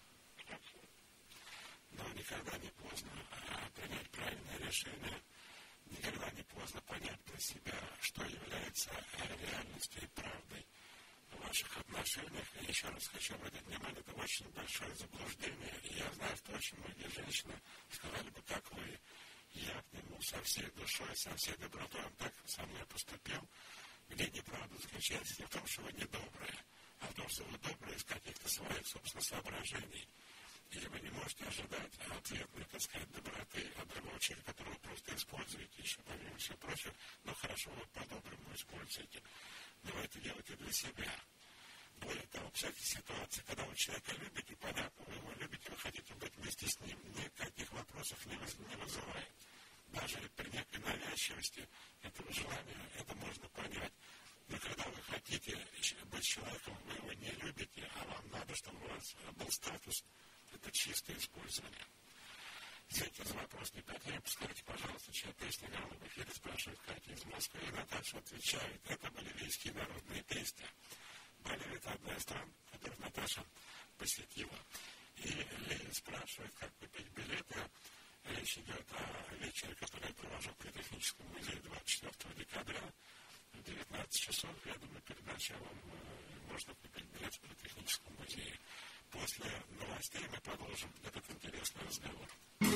S1: Но никогда не поздно а, принять правильное решение, никогда не поздно понять для себя, что является реальностью и правдой в ваших отношениях. И еще раз хочу обратить внимание, это очень большое заблуждение. И я знаю, что очень многие женщины сказали бы, как вы, я к нему со всей душой, со всей добротой, он так со мной поступил. Где неправда заключается не в том, что вы недобрые, а в том, что вы добрые из каких-то своих, собственно, соображений. И вы не можете ожидать ответной, так сказать, доброты от другого человека, которого вы просто используете, еще помимо всего прочего, но хорошо вы по-доброму используете. Но вы это делаете для себя. Более того, в всяких ситуациях, когда вы человека любите, понятно, вы его любите, вы хотите быть вместе с ним, никаких вопросов не, воз, не вызывает. Даже при некой навязчивости этого желания, это можно понять. Но когда вы хотите быть человеком, вы его не любите, а вам надо, чтобы у вас был статус, это чистое использование. Ответьте за вопрос не Катя. Скажите, пожалуйста, чья песня играла в эфире, спрашивает Катя из Москвы. И Наташа отвечает, это боливийские народные песни. Боливия — это одна из стран, которую Наташа посетила. И Лея спрашивает, как купить билеты. Речь идет о вечере, который я провожу в Политехническом музее двадцать четвёртого декабря в девятнадцать часов. Я думаю, перед началом можно купить билет в Политехническом музее. После новостей мы продолжим этот интересный разговор.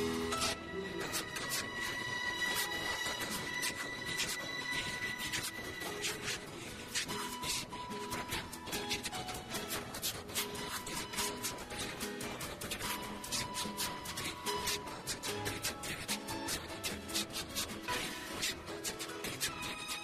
S1: Психологическую и юридическую помощь в решении личных и семейных проблем. Получить подробную информацию об услугах и записаться на прием можно по телефону семьсот сорок три восемнадцать тридцать девять. Звоните семьсот сорок три восемнадцать тридцать девять.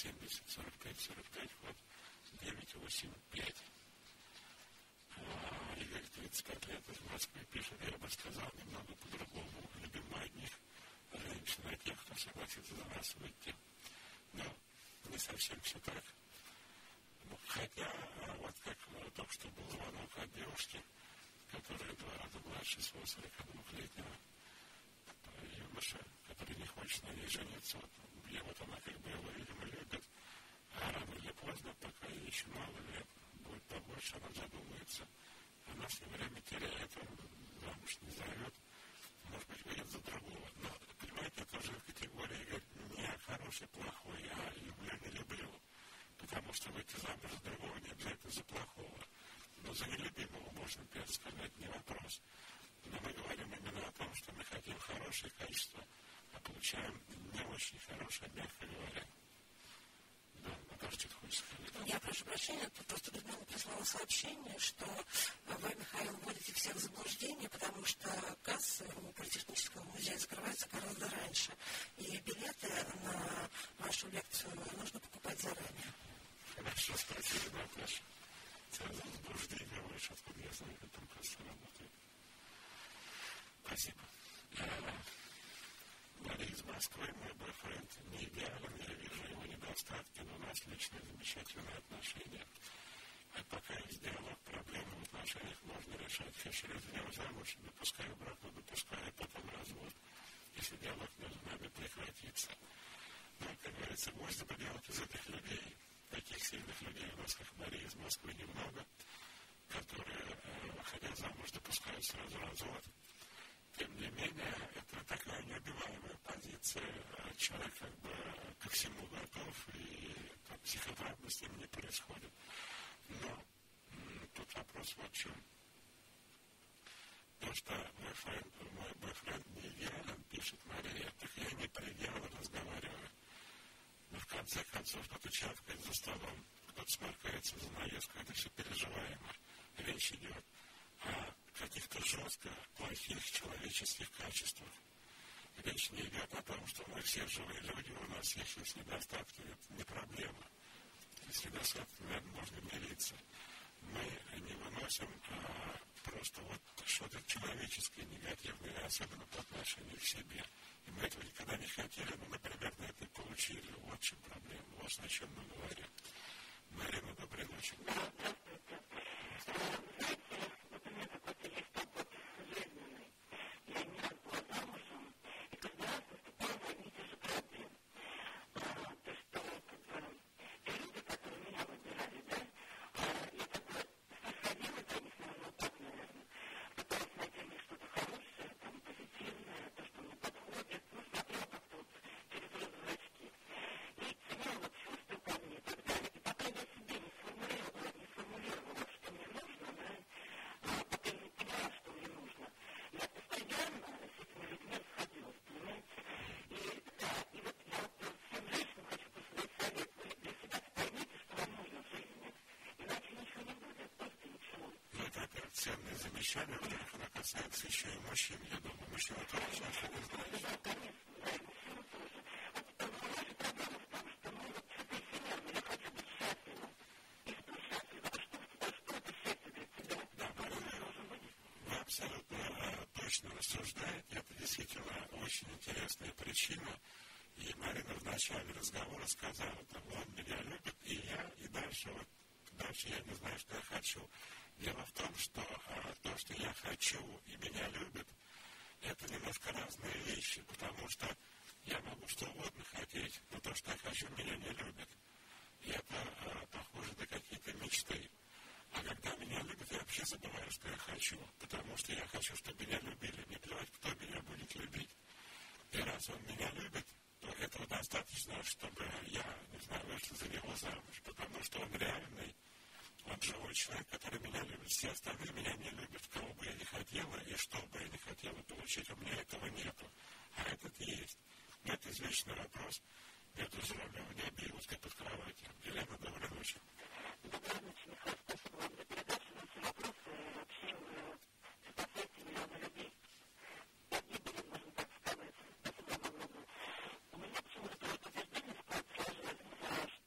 S1: семьдесят, сорок пять, сорок пять, вот, девять восемь пять. Игорь, тридцать пять лет, из Москвы, пишет, я бы сказал немного по-другому. Любим мы одних женщин, а тех, кто согласится за нас выйти. Но не совсем все так. Ну, хотя, вот как только что был звонок от девушки, которая два раза младше своего сорокадвухлетнего юноша, который не хочет на ней жениться. Вот, и вот она как бы его, видимо, любит, а рано или поздно, пока ей еще мало лет, будет побольше, она задумается. Она все время теряет, он замуж не зовет, может быть, выйдет за другого. Но, понимаете, это уже в категории говорит, не хороший, плохой, а люблю, не люблю. Потому что выйти замуж за другого не обязательно за плохого. Но за нелюбимого можно, опять сказать, не вопрос. Но мы говорим именно о том, что мы хотим хорошее качество, а получаем не очень хорошее, мягко говоря. Да, Наташа, что ты хочешь сказать?
S3: Я прошу прощения, просто Людмила прислала сообщение, что вы, Михаил, вводите всех в заблуждение, потому что кассы у Политехнического музея закрываются гораздо раньше. И билеты на вашу лекцию нужно покупать заранее.
S1: Хорошо, спасибо, Наташа. Тебя за заблуждение больше, откуда я знаю, как там касса работает. Спасибо. Мария из Москвы, мой бойфренд не идеален, я вижу его недостатки, но у нас личные замечательные отношения. А пока есть диалог, проблемы в отношениях можно решать. Хочу ли за него замуж, допускаю брак, но допускаю потом развод, если диалог между нами прекратится. Но, как говорится, можно бы делать из этих людей, таких сильных людей у нас, как Мария из Москвы, немного, которые, выходя замуж, допускают сразу развод. Тем не менее, это такая неубиваемая позиция. Человек как бы ко всему готов, и там, психотравма с ним не происходит. Но м, тут вопрос вот в чем. То, что бойфренд, мой бойфренд не идеален, пишет Мария, так я не про идеал разговариваю. Но в конце концов, кто-то чавкает за столом, кто-то сморкается за наездку, это все переживаемо. Речь идет о каких-то жестко плохих человеческих качествах. Речь не идет о том, что мы все живые люди, у нас всех есть недостатки, это не проблема. С недостатками, наверное, можно мириться. Мы не выносим а, просто вот что-то человеческое, негативное, особенно по отношению к себе. И мы этого никогда не хотели, но, например, на это и получили. Вот в чем проблема, вот о чем мы говорим. Марина, доброй ночи. Ценные замечания, во-первых, она касается еще и мужчин, я думаю, мужчина тоже сейчас это знает. Да, вы абсолютно точно рассуждаете, это действительно очень интересная причина, и Марина в начале разговора сказала, там, он меня любит, и я, и дальше, вот, дальше я не знаю, что я хочу. Дело в том, что а, то, что я хочу и меня любят, это немножко разные вещи, потому что я могу что угодно хотеть, но то, что я хочу, меня не любят. И это а, похоже на какие-то мечты. А когда меня любят, я вообще забываю, что я хочу, потому что я хочу, чтобы меня любили, не плевать, кто меня будет любить. И раз он меня любит, то этого достаточно, чтобы я, не знаю, вышла за него замуж, потому что он реальный. Он живой человек, который меня любит. Все остальные меня не любят. Кого бы я не хотела и что бы я не хотела получить, у меня этого нету. А этот есть. Но это извечный вопрос между здоровьем в небе и узкой под кроватью. Елена, доброй ночи.
S2: Доброй ночи, Михаил. Спасибо вам за передачу. Наши вопросы вообще спасают миллионы людей. Погибли, можно так сказать. Спасибо вам огромное. У меня почему-то такое подтверждение сложилось,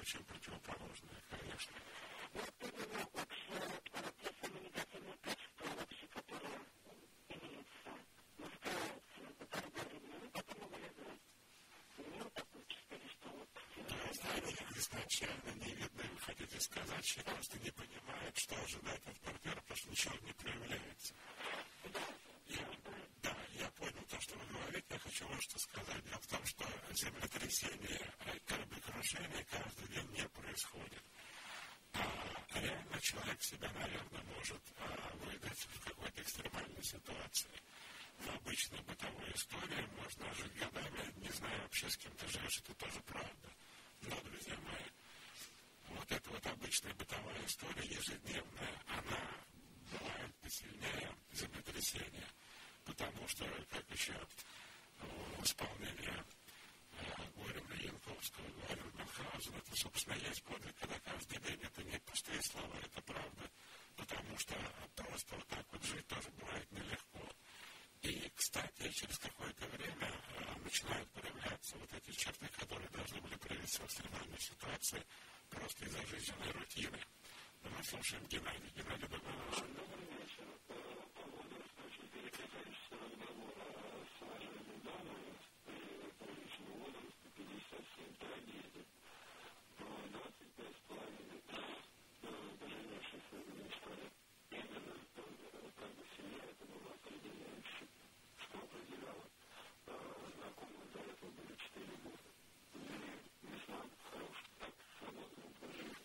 S1: чем противоположное, конечно.
S2: Вот именно вот те самые негативные качества вообще, которые имеются, наскрываются на фотографии, вы потом вылезают. Ну, такой чистили, что вот...
S1: Да, они изначально не видны, вы хотите сказать, что просто не понимает, что ожидает от партнера, потому что ничего не проявляется. Я, да, я понял то, что вы говорите, я хочу вот что сказать. Дело в том, что землетрясение, кораблекрушение каждый день не происходит. А реально человек себя, наверное, может а, выдать в какой-то экстремальной ситуации. В обычной бытовой истории можно жить годами, не зная вообще, с кем ты живешь, это тоже правда. Но, друзья мои, вот эта вот обычная бытовая история, ежедневная, она бывает посильнее землетрясения, потому что, как еще в исполнении Горина Янковского говорил Мюнхгаузен, это, собственно, есть подвиг, когда каждый день это не пустые слова, это правда, потому что просто вот так вот жить тоже бывает нелегко. И, кстати, через какое-то время начинают проявляться вот эти черты, которые должны были проявиться в экстремальной ситуации просто из-за жизненной рутины. Но мы слушаем Геннадия. Геннадий, добрый вечер.
S4: Добрый вечер. По поводу переключающегося разговора с вашими дамами по личному возрасту пятьдесят семь трагедий. двадцать пять с половиной поженившихся мечтали именно как бы семья, это было определяющее, что определяло. Знакомые до этого были четыре года. И весьма хороший, так свободный образ жизни.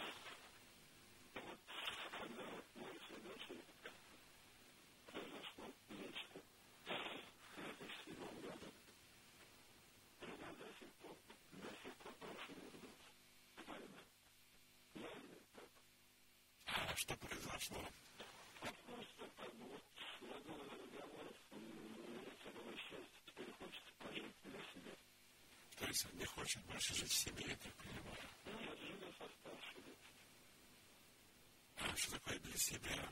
S4: И вот когда мои свидетели произошло нечто в две тысячи седьмом году, меня до сих пор, до сих пор прошу вернуться. Война. Я не так.
S1: А что произошло?
S4: Просто как бы вот в одном из разговоров мне было счастье, теперь хочется пожить для себя.
S1: То есть не хочет больше жить в семье, я так понимаю?
S4: Нет, живя со старшей детьми.
S1: А что такое для себя?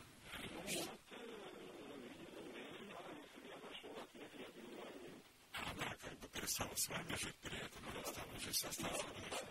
S1: А она как бы перестала с вами жить при этом, она стала жить со старшей дочерью?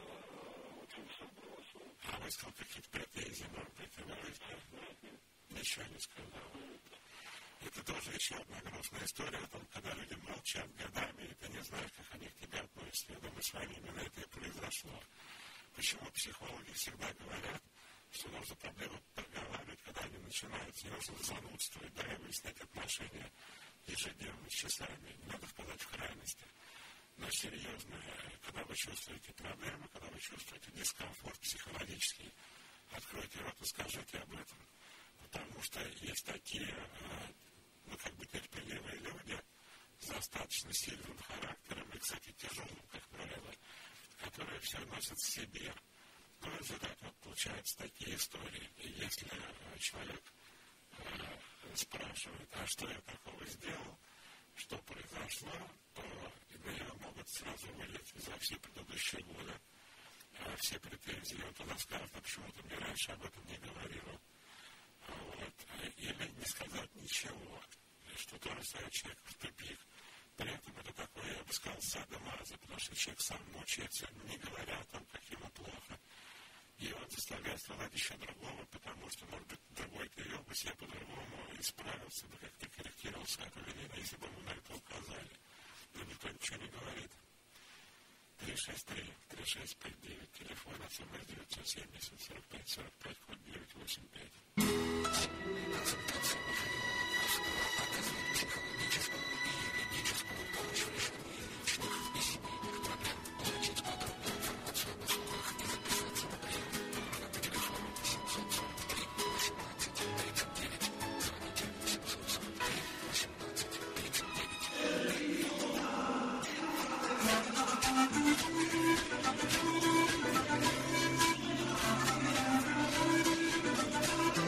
S1: А вы сказали какие-то претензии, может быть, вы ничего не сказал. Это тоже еще одна грустная история о том, когда люди молчат годами, и ты не знаешь, как они к тебе относятся. Я думаю, с вами именно это и произошло. Почему психологи всегда говорят, что нужно проблемы проговаривать, когда они начинаются, не нужно занудствовать, да, и выяснять отношения ежедневно с часами. Не надо впадать в крайности. Но серьезно, когда вы чувствуете проблемы, когда вы чувствуете дискомфорт психологический, откройте рот и скажите об этом. Потому что есть такие, ну, как бы терпеливые люди с достаточно сильным характером и, кстати, тяжелым, как правило, которые все носят в себе. Но в результате вот получаются такие истории. И если человек э, спрашивает, а что я такого сделал, что произошло, то на него могут сразу вылить за все предыдущие годы э, все претензии. Вот она скажет, а почему ты мне раньше об этом не говорил? Вот. Или не сказать ничего, что тоже ставит человека в тупик. При этом это такое, я бы сказал, садомаза, потому что человек сам мучается, не говоря о том, как ему плохо. И он заставляет страдать еще другого, потому что, может быть, другой перевел бы себя по-другому и справился бы, как-то корректировал свое поведение, если бы ему на это указали. Но никто ничего не говорит. три шесть три три шесть пять девять, телефон СМС девятьсот семьдесят сорок пять сорок пять, код девять восемь пять. Психологическую и юридическую помощь в решении личных и семейных проблем. Получить подробную информацию об услугах и записаться на прием. Можно по телефону семьсот сорок три восемнадцать тридцать девять. Звоните семьсот сорок три восемнадцать тридцать девять. Thank you.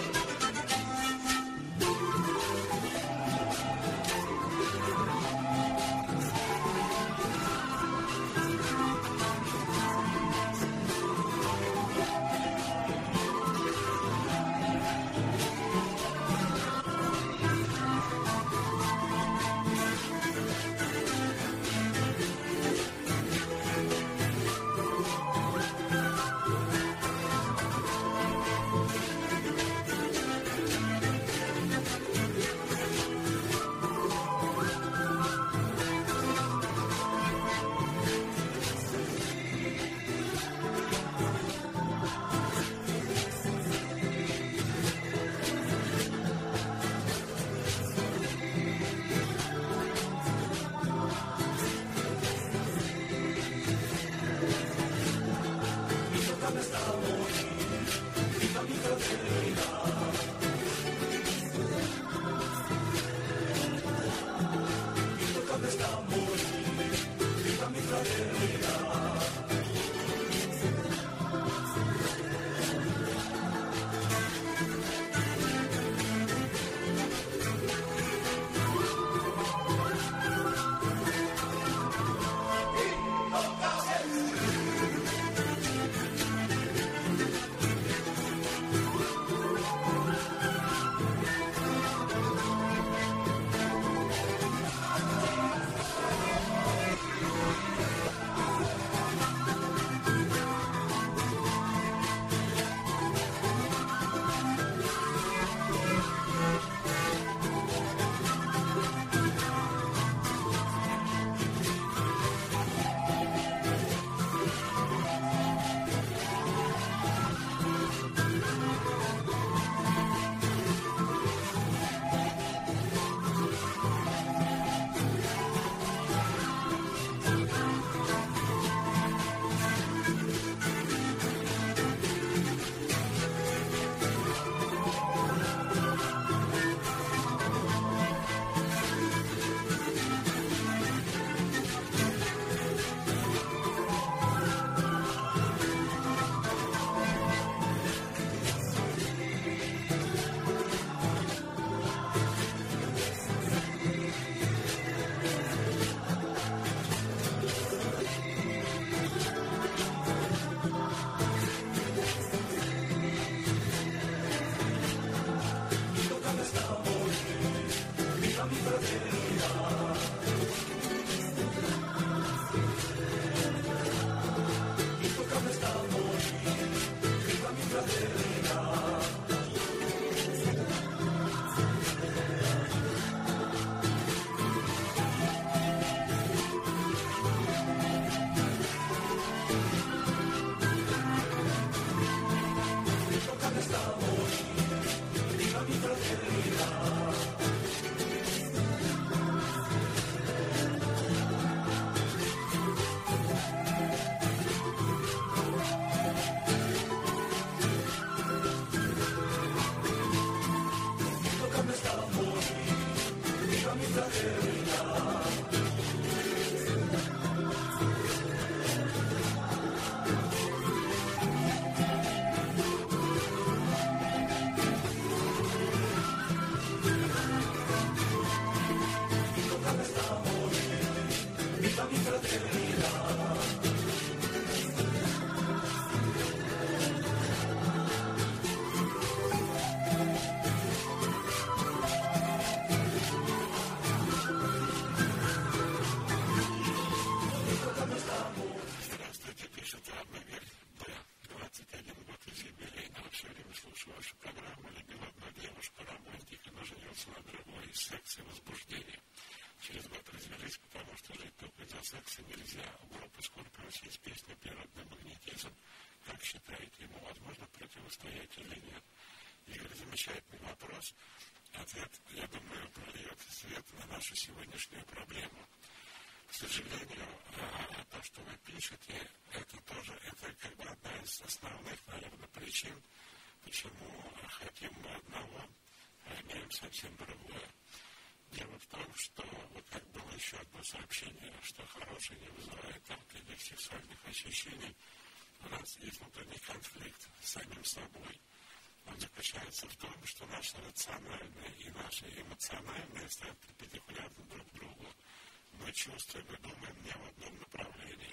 S1: секса нельзя. У группы Скорпиус есть песня «Природный магнетизм». Как считаете, ему возможно противостоять или нет? Игорь, замечательный вопрос. Ответ, я думаю, прольет свет на нашу сегодняшнюю проблему. К сожалению, то, что вы пишете, это тоже это как бы одна из основных, наверное, причин, почему хотим мы одного, а имеем совсем другое. Дело в том, что вот как было еще одно сообщение, что хорошее не вызывает таких сексуальных ощущений, у нас есть внутренний конфликт с самим собой. Он заключается в том, что наше рациональное и наше эмоциональное стоят перпендикулярно друг другу. Мы чувствуем и думаем не в одном направлении.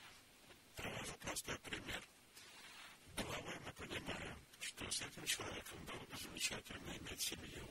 S1: Привожу простой пример. Головой мы понимаем, что с этим человеком было бы замечательно иметь семью.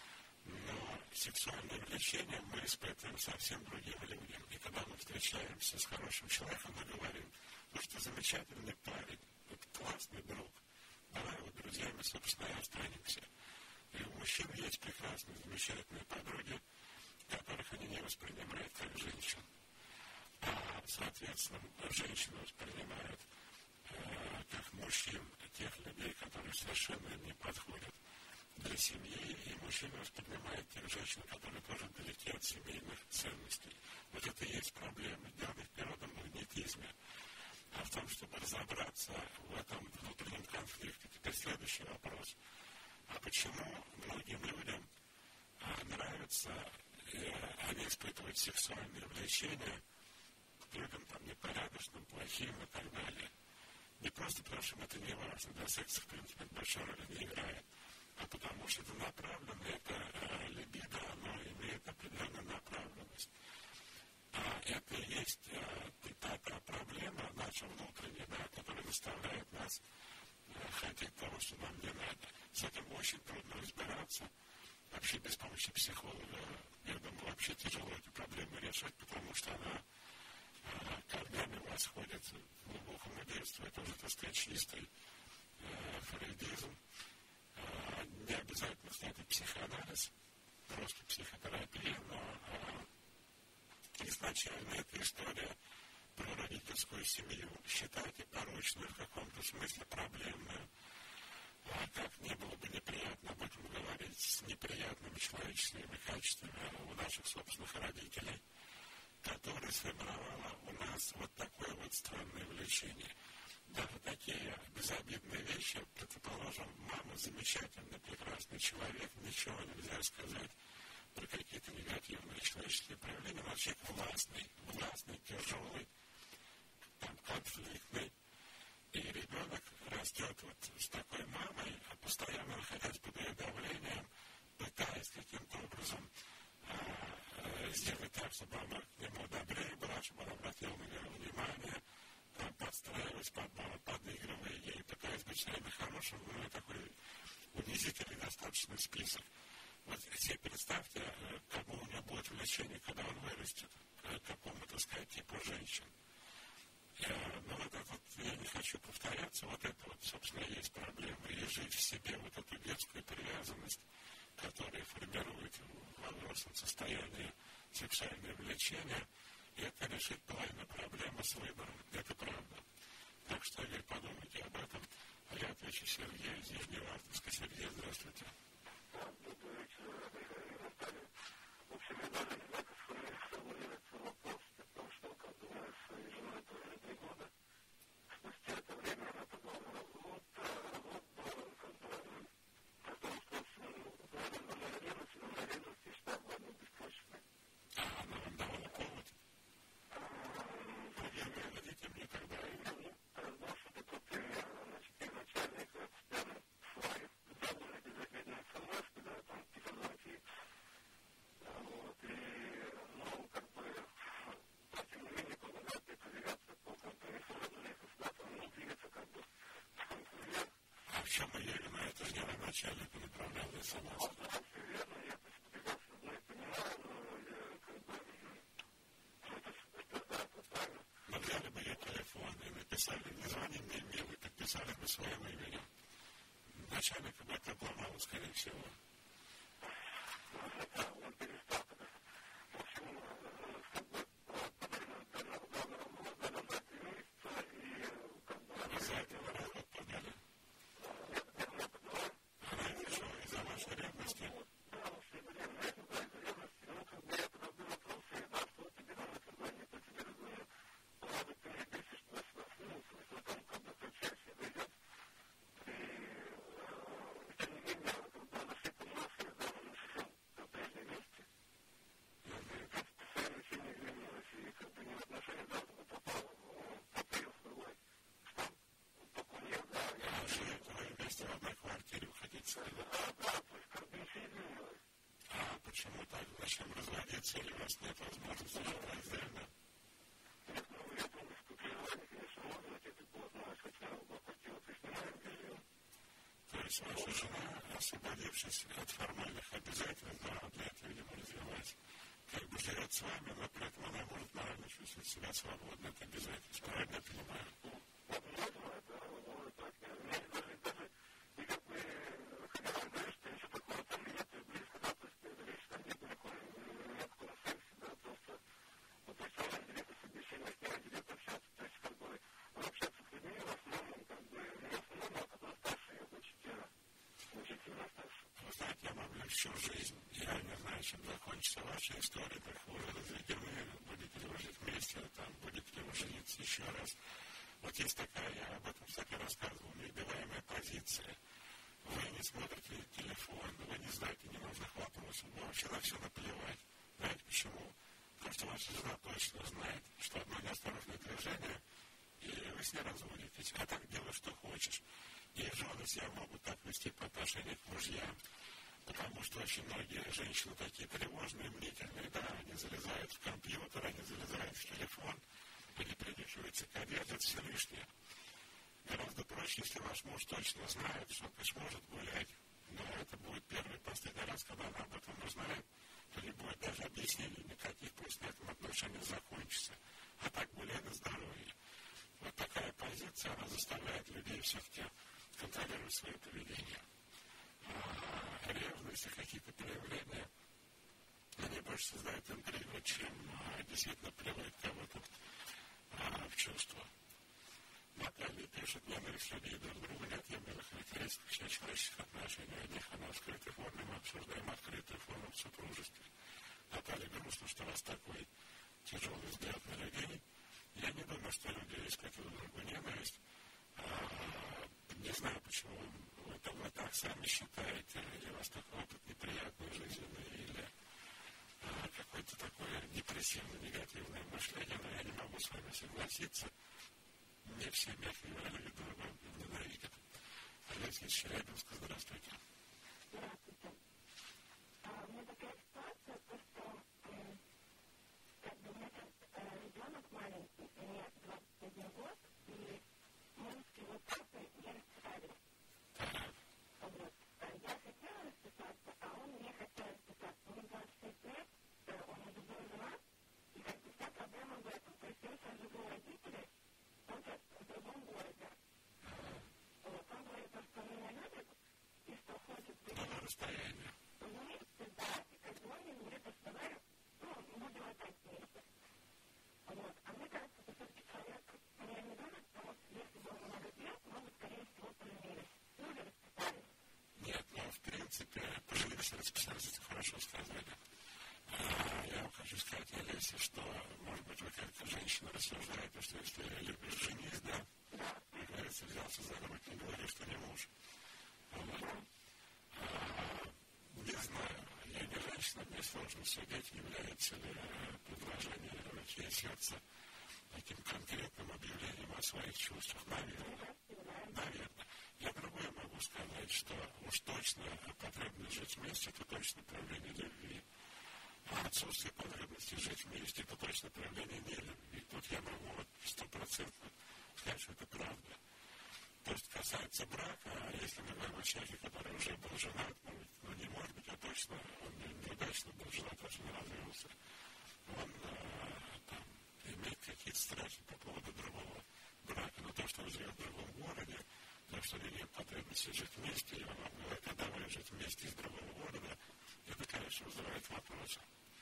S1: Но сексуальное влечение мы испытываем совсем другим людям. И когда мы встречаемся с хорошим человеком, мы говорим, ну что замечательный парень, вот классный друг, давай вот друзьями, собственно, и останемся. И у мужчин есть прекрасные, замечательные подруги, которых они не воспринимают как женщин. А, соответственно, женщины воспринимают э, как мужчин, тех людей, которые совершенно не подходят для семьи, и мужчины воспринимают тех женщин, которые тоже далеки от семейных ценностей. Вот это и есть проблема. Дело не в природном магнетизме, а в том, чтобы разобраться в этом внутреннем конфликте. Теперь следующий вопрос. А почему многим людям а, нравится, э, они испытывают сексуальное влечение к людям там непорядочным, плохим и так далее? Не просто потому, что им это не важно, да, секс, в принципе, большой роли не играет, а потому что это направлено, это э, либидо, оно имеет определенную направленность. А это и есть э, та, та проблема наша внутренняя, да, которая заставляет нас э, хотеть того, что нам не надо. С этим очень трудно разбираться. Вообще без помощи психолога, я думаю, вообще тяжело эту проблему решать, потому что она э, корнями восходит к глубокому детству. Это уже, так сказать, чистый э, фрейдизм. Э, не обязательно, кстати, психоанализ, просто психотерапия, но э, изначально эта история про родительскую семью, считайте порочную, в каком-то смысле проблемную. А как не было бы неприятно об этом говорить с неприятными человеческими качествами у наших собственных родителей, которые сформировало у нас вот такое вот странное влечение. Даже такие безобидные вещи, предположим, мама замечательный, прекрасный человек, ничего нельзя сказать про какие-то негативные человеческие проявления, но человек властный, властный, тяжелый, там, конфликтный. И ребенок растет вот с такой мамой, постоянно находясь под ее давлением, пытаясь каким-то образом э, сделать так, чтобы она к нему добрее была, чтобы она обратила на него внимание, там, подстраиваясь под маму, подыгрывая ей, пытаясь быть все время хорошим, ну, такой унизительный достаточно список. Вот себе представьте, кому у него будет влечение, когда он вырастет, к какому, так сказать, типу женщин. Но вот это вот, я не хочу повторяться, вот это вот, собственно, и есть проблема. И жить в себе вот эту детскую привязанность, которая формирует в возрастном состоянии сексуальное влечение, и это решит половину проблемы с выбором. Это правда. Так что, Игорь, подумайте об этом. А я отвечу Сергею из Нижневартовска. Сергей, здравствуйте. В чем я вина? Это же не начальник направлял смс. Но взяли бы ей телефон и написали, не звони мне, милый, подписали бы своим именем. Начальник бы это обломал, скорее всего. Из-за этого развод подали. Она это что, из-за вашей ревности? В одной квартире вы хотите сказать? А почему так? Зачем разводиться? Или у вас нет возможности жить раздельно? То есть ваша жена, освободившись от формальных обязательств, да, для этого, видимо, развивать, как бы живет с вами, но при этом она может морально чувствовать себя свободно от обязательств. Правильно я понимаю? Вы знаете, я могу всю жизнь, я не знаю, чем закончится ваша история, как вы уже разведены, будете ли вы жить вместе, там, будете ли вы жениться еще раз. Вот есть такая, я об этом, кстати, рассказывал, неубиваемая позиция. Вы не смотрите телефон, вы не знаете ненужных вопросов, вы вообще на все наплевать. Знаете почему? Потому что ваша жена точно знает, что одно неосторожное движение, и вы с ней разводитесь, а так делай, что хочешь. И жены себя могут так вести по отношению к мужьям, потому что очень многие женщины такие тревожные, мнительные, да, они залезают в компьютер, они залезают в телефон, или принюхиваются к одежде, это все лишнее. Гораздо проще, если ваш муж точно знает, что ты сможет гулять, но это будет первый и последний раз, когда она об этом узнает, то не будет даже объяснений никаких, пусть на этом отношения закончится. А так гуляй на здоровье. Вот такая позиция, она заставляет людей все-таки контролировать свое поведение. А ревность и какие-то проявления, они больше создают интригу, чем а, действительно приводят кого-то а, в чувство. Наталья пишет, ненависть людей друг к другу, неотъемлемых характеристик человеческих отношений. Одних она в скрытой форме, мы обсуждаем открытую форму в супружестве. Наталья, грустно, что у вас такой тяжелый взгляд на людей. Я не думаю, что люди испытывают друг другу ненависть. А, не знаю, почему вы, вы так сами считаете, или у вас такой опыт неприятный, жизненный, или а, какое-то такое депрессивное, негативное мышление, но я не могу с вами согласиться. Не все, мягко говоря, люди друг друга ненавидят. Олег из Челябинска, здравствуйте.
S2: Здравствуйте. А, у меня такая ситуация, то, что э, как бы у меня сейчас э, ребенок маленький, мне двадцать один год, и мы с его папой не расстались.
S1: Так.
S2: Вот. Я хотела расписаться, а он не хотел расписаться. Ему двадцать шесть лет, э, он уже был женат, и как бы вся проблема в этом. То есть я сейчас живу у родителей, он сейчас в другом городе. Вот. Он говорит, что он меня любит, и что хочет быть
S1: На расстоянии.
S2: вместе, да, и как бы он мне говорит, что давай, ну, будем опять вместе. Вот. А мне кажется, что все-таки человек меня не любит, потому что если бы он много лет, мы бы, скорее всего, поженились. Ну, или расписались.
S1: Нет, ну, в принципе, поженились, расписались, это хорошо сказали. Я вам хочу сказать, Олеся, что, может быть, вы как женщина рассуждаете, что если любишь, женись, да? Как говорится, взялся за грудь, не говори, что не муж. Вот. Не знаю, я не женщина, мне сложно судить, является ли предложение руки и сердца таким конкретным объявлением о своих чувствах. Наверное. Наверное. Я другое могу сказать, что уж точно потребность жить вместе – это точно проявление любви. А отсутствие потребности жить вместе – это точно проявление нелюбви. Тут я могу вот стопроцентно сказать, что это правда. То есть касается брака, а если мы говорим о человеке, который уже был женат, ну не может быть, а точно, он неудачно был женат, точно не развелся. Он а, там имеет какие-то страхи по поводу другого брака. Но то, что он живет в другом городе, то, что у него нет потребности жить вместе, и он вам говорит, а давай жить вместе из другого города, это, конечно, вызывает вопросы.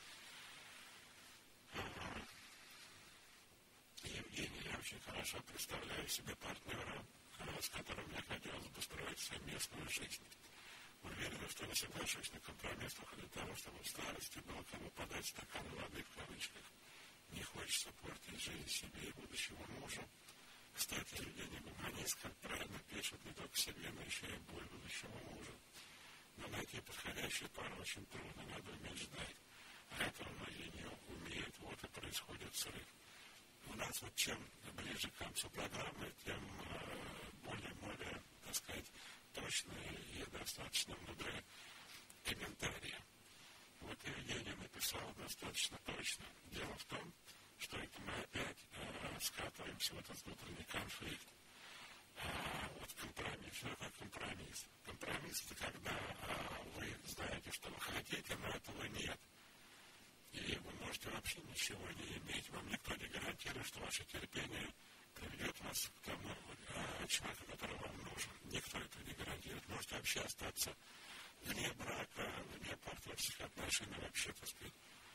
S1: Евгений, я очень хорошо представляю себе партнера, с которым мне хотелось бы строить совместную жизнь. Уверен, что я соглашусь на компромисс только для того, чтобы в старости было кому подать стакан воды в кавычках. Не хочется портить жизнь себе и будущему мужу. Кстати, Евгений Гуманист, как правильно пишет, не только себе, но еще и боль будущему мужу. Но найти подходящую пару очень трудно, надо уметь ждать. А этого многие не умеют, вот и происходит срыв. У нас вот чем ближе к концу программы, тем э, более-более, так сказать, точные и достаточно мудрые комментарии. Вот Евгений написал достаточно точно. Дело в том, что это мы опять э, скатываемся в этот внутренний конфликт. А, вот компромисс. Что такое компромисс? Компромисс – это когда а, вы знаете, что вы хотите, но этого нет. И вы можете вообще ничего не иметь. Вам никто не гарантирует, что ваше терпение приведет вас к тому а, человеку, который вам нужен. Никто этого не гарантирует. Можете вообще остаться вне брака, вне партнерских отношений, вообще, так сказать,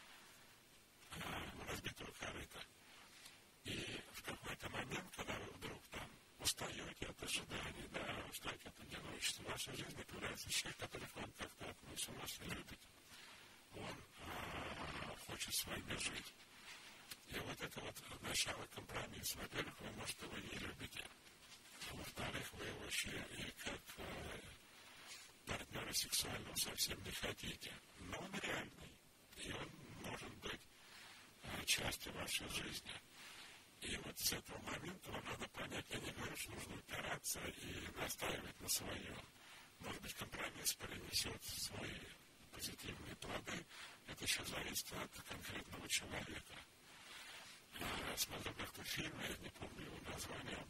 S1: а, разбитого корыта. И в какой-то момент, когда вы вдруг там устаете от ожиданий, да, устаете от одиночества, в вашей жизни появляется человек, который к вам как-то относится, вас любит. Он а, хочет с вами жить. И вот это вот начало компромисса. Во-первых, вы, может, его не любите. А во-вторых, вы его еще и как а, партнера сексуального совсем не хотите. Но он реальный. И он может быть а, частью вашей жизни. И вот с этого момента вам надо понять, я не говорю, что нужно упираться и настаивать на своем. Может быть, компромисс принесет свои позитивные плоды. Это еще зависит от конкретного человека. Я смотрел как-то фильм, я не помню его название.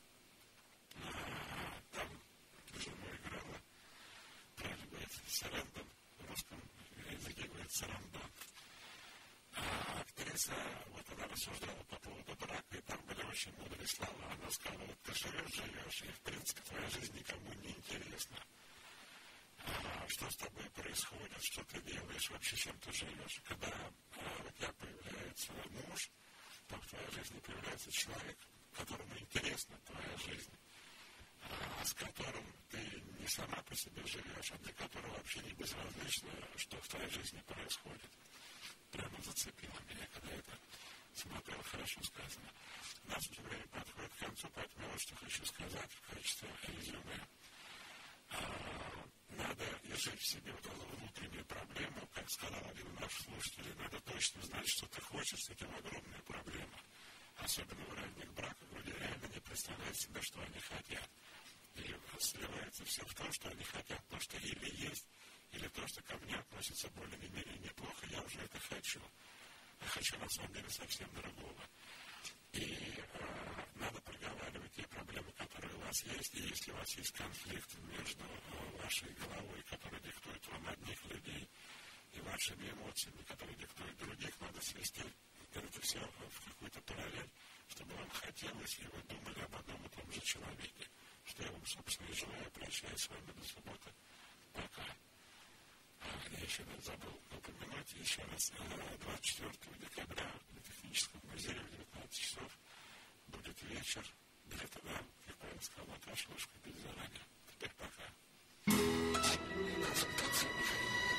S1: Там жену играла, правильно говорится, Сарандон, в русском языке говорит Сарандон. А актриса, вот она рассуждала по поводу брака, и там были очень мудрые слова. Она сказала, вот ты живешь, живешь, и в принципе твоя жизнь никому не интересна. А что с тобой происходит, что ты делаешь, вообще чем ты живешь. Когда а, у тебя появляется муж, то в твоей жизни появляется человек, которому интересна твоя жизнь, а, с которым ты не сама по себе живешь, а для которого вообще не безразлично, что в твоей жизни происходит. Прямо зацепило меня, когда это смотрел, хорошо сказано. У нас уже время подходит к концу, поэтому я вот что хочу сказать в качестве резюме. А, надо решить в себе вот эту внутреннюю проблему, как сказал один из наших слушателей, надо точно знать, что ты хочешь, с этим огромная проблема. Особенно в ранних браках люди реально не представляют себе, что они хотят. Или сливается все в то, что они хотят, то, что или есть, или то, что ко мне относится более-менее неплохо, я уже это хочу. Я хочу на самом деле совсем другого. И э, надо проговаривать те проблемы, которые у вас есть. И если у вас есть конфликт между э, вашей головой, который диктует вам одних людей, и вашими эмоциями, которые диктуют других, надо свести это все в какую-то параллель, чтобы вам хотелось, и вы думали об одном и том же человеке. Что я вам, собственно, и желаю. Прощаюсь с вами до субботы. Пока. Я еще раз забыл упомянуть, еще раз, двадцать четвёртого декабря в Техническом музее в девятнадцать часов будет вечер. Билеты, да, как правильно сказал Наташа, уж купить заранее. Теперь пока.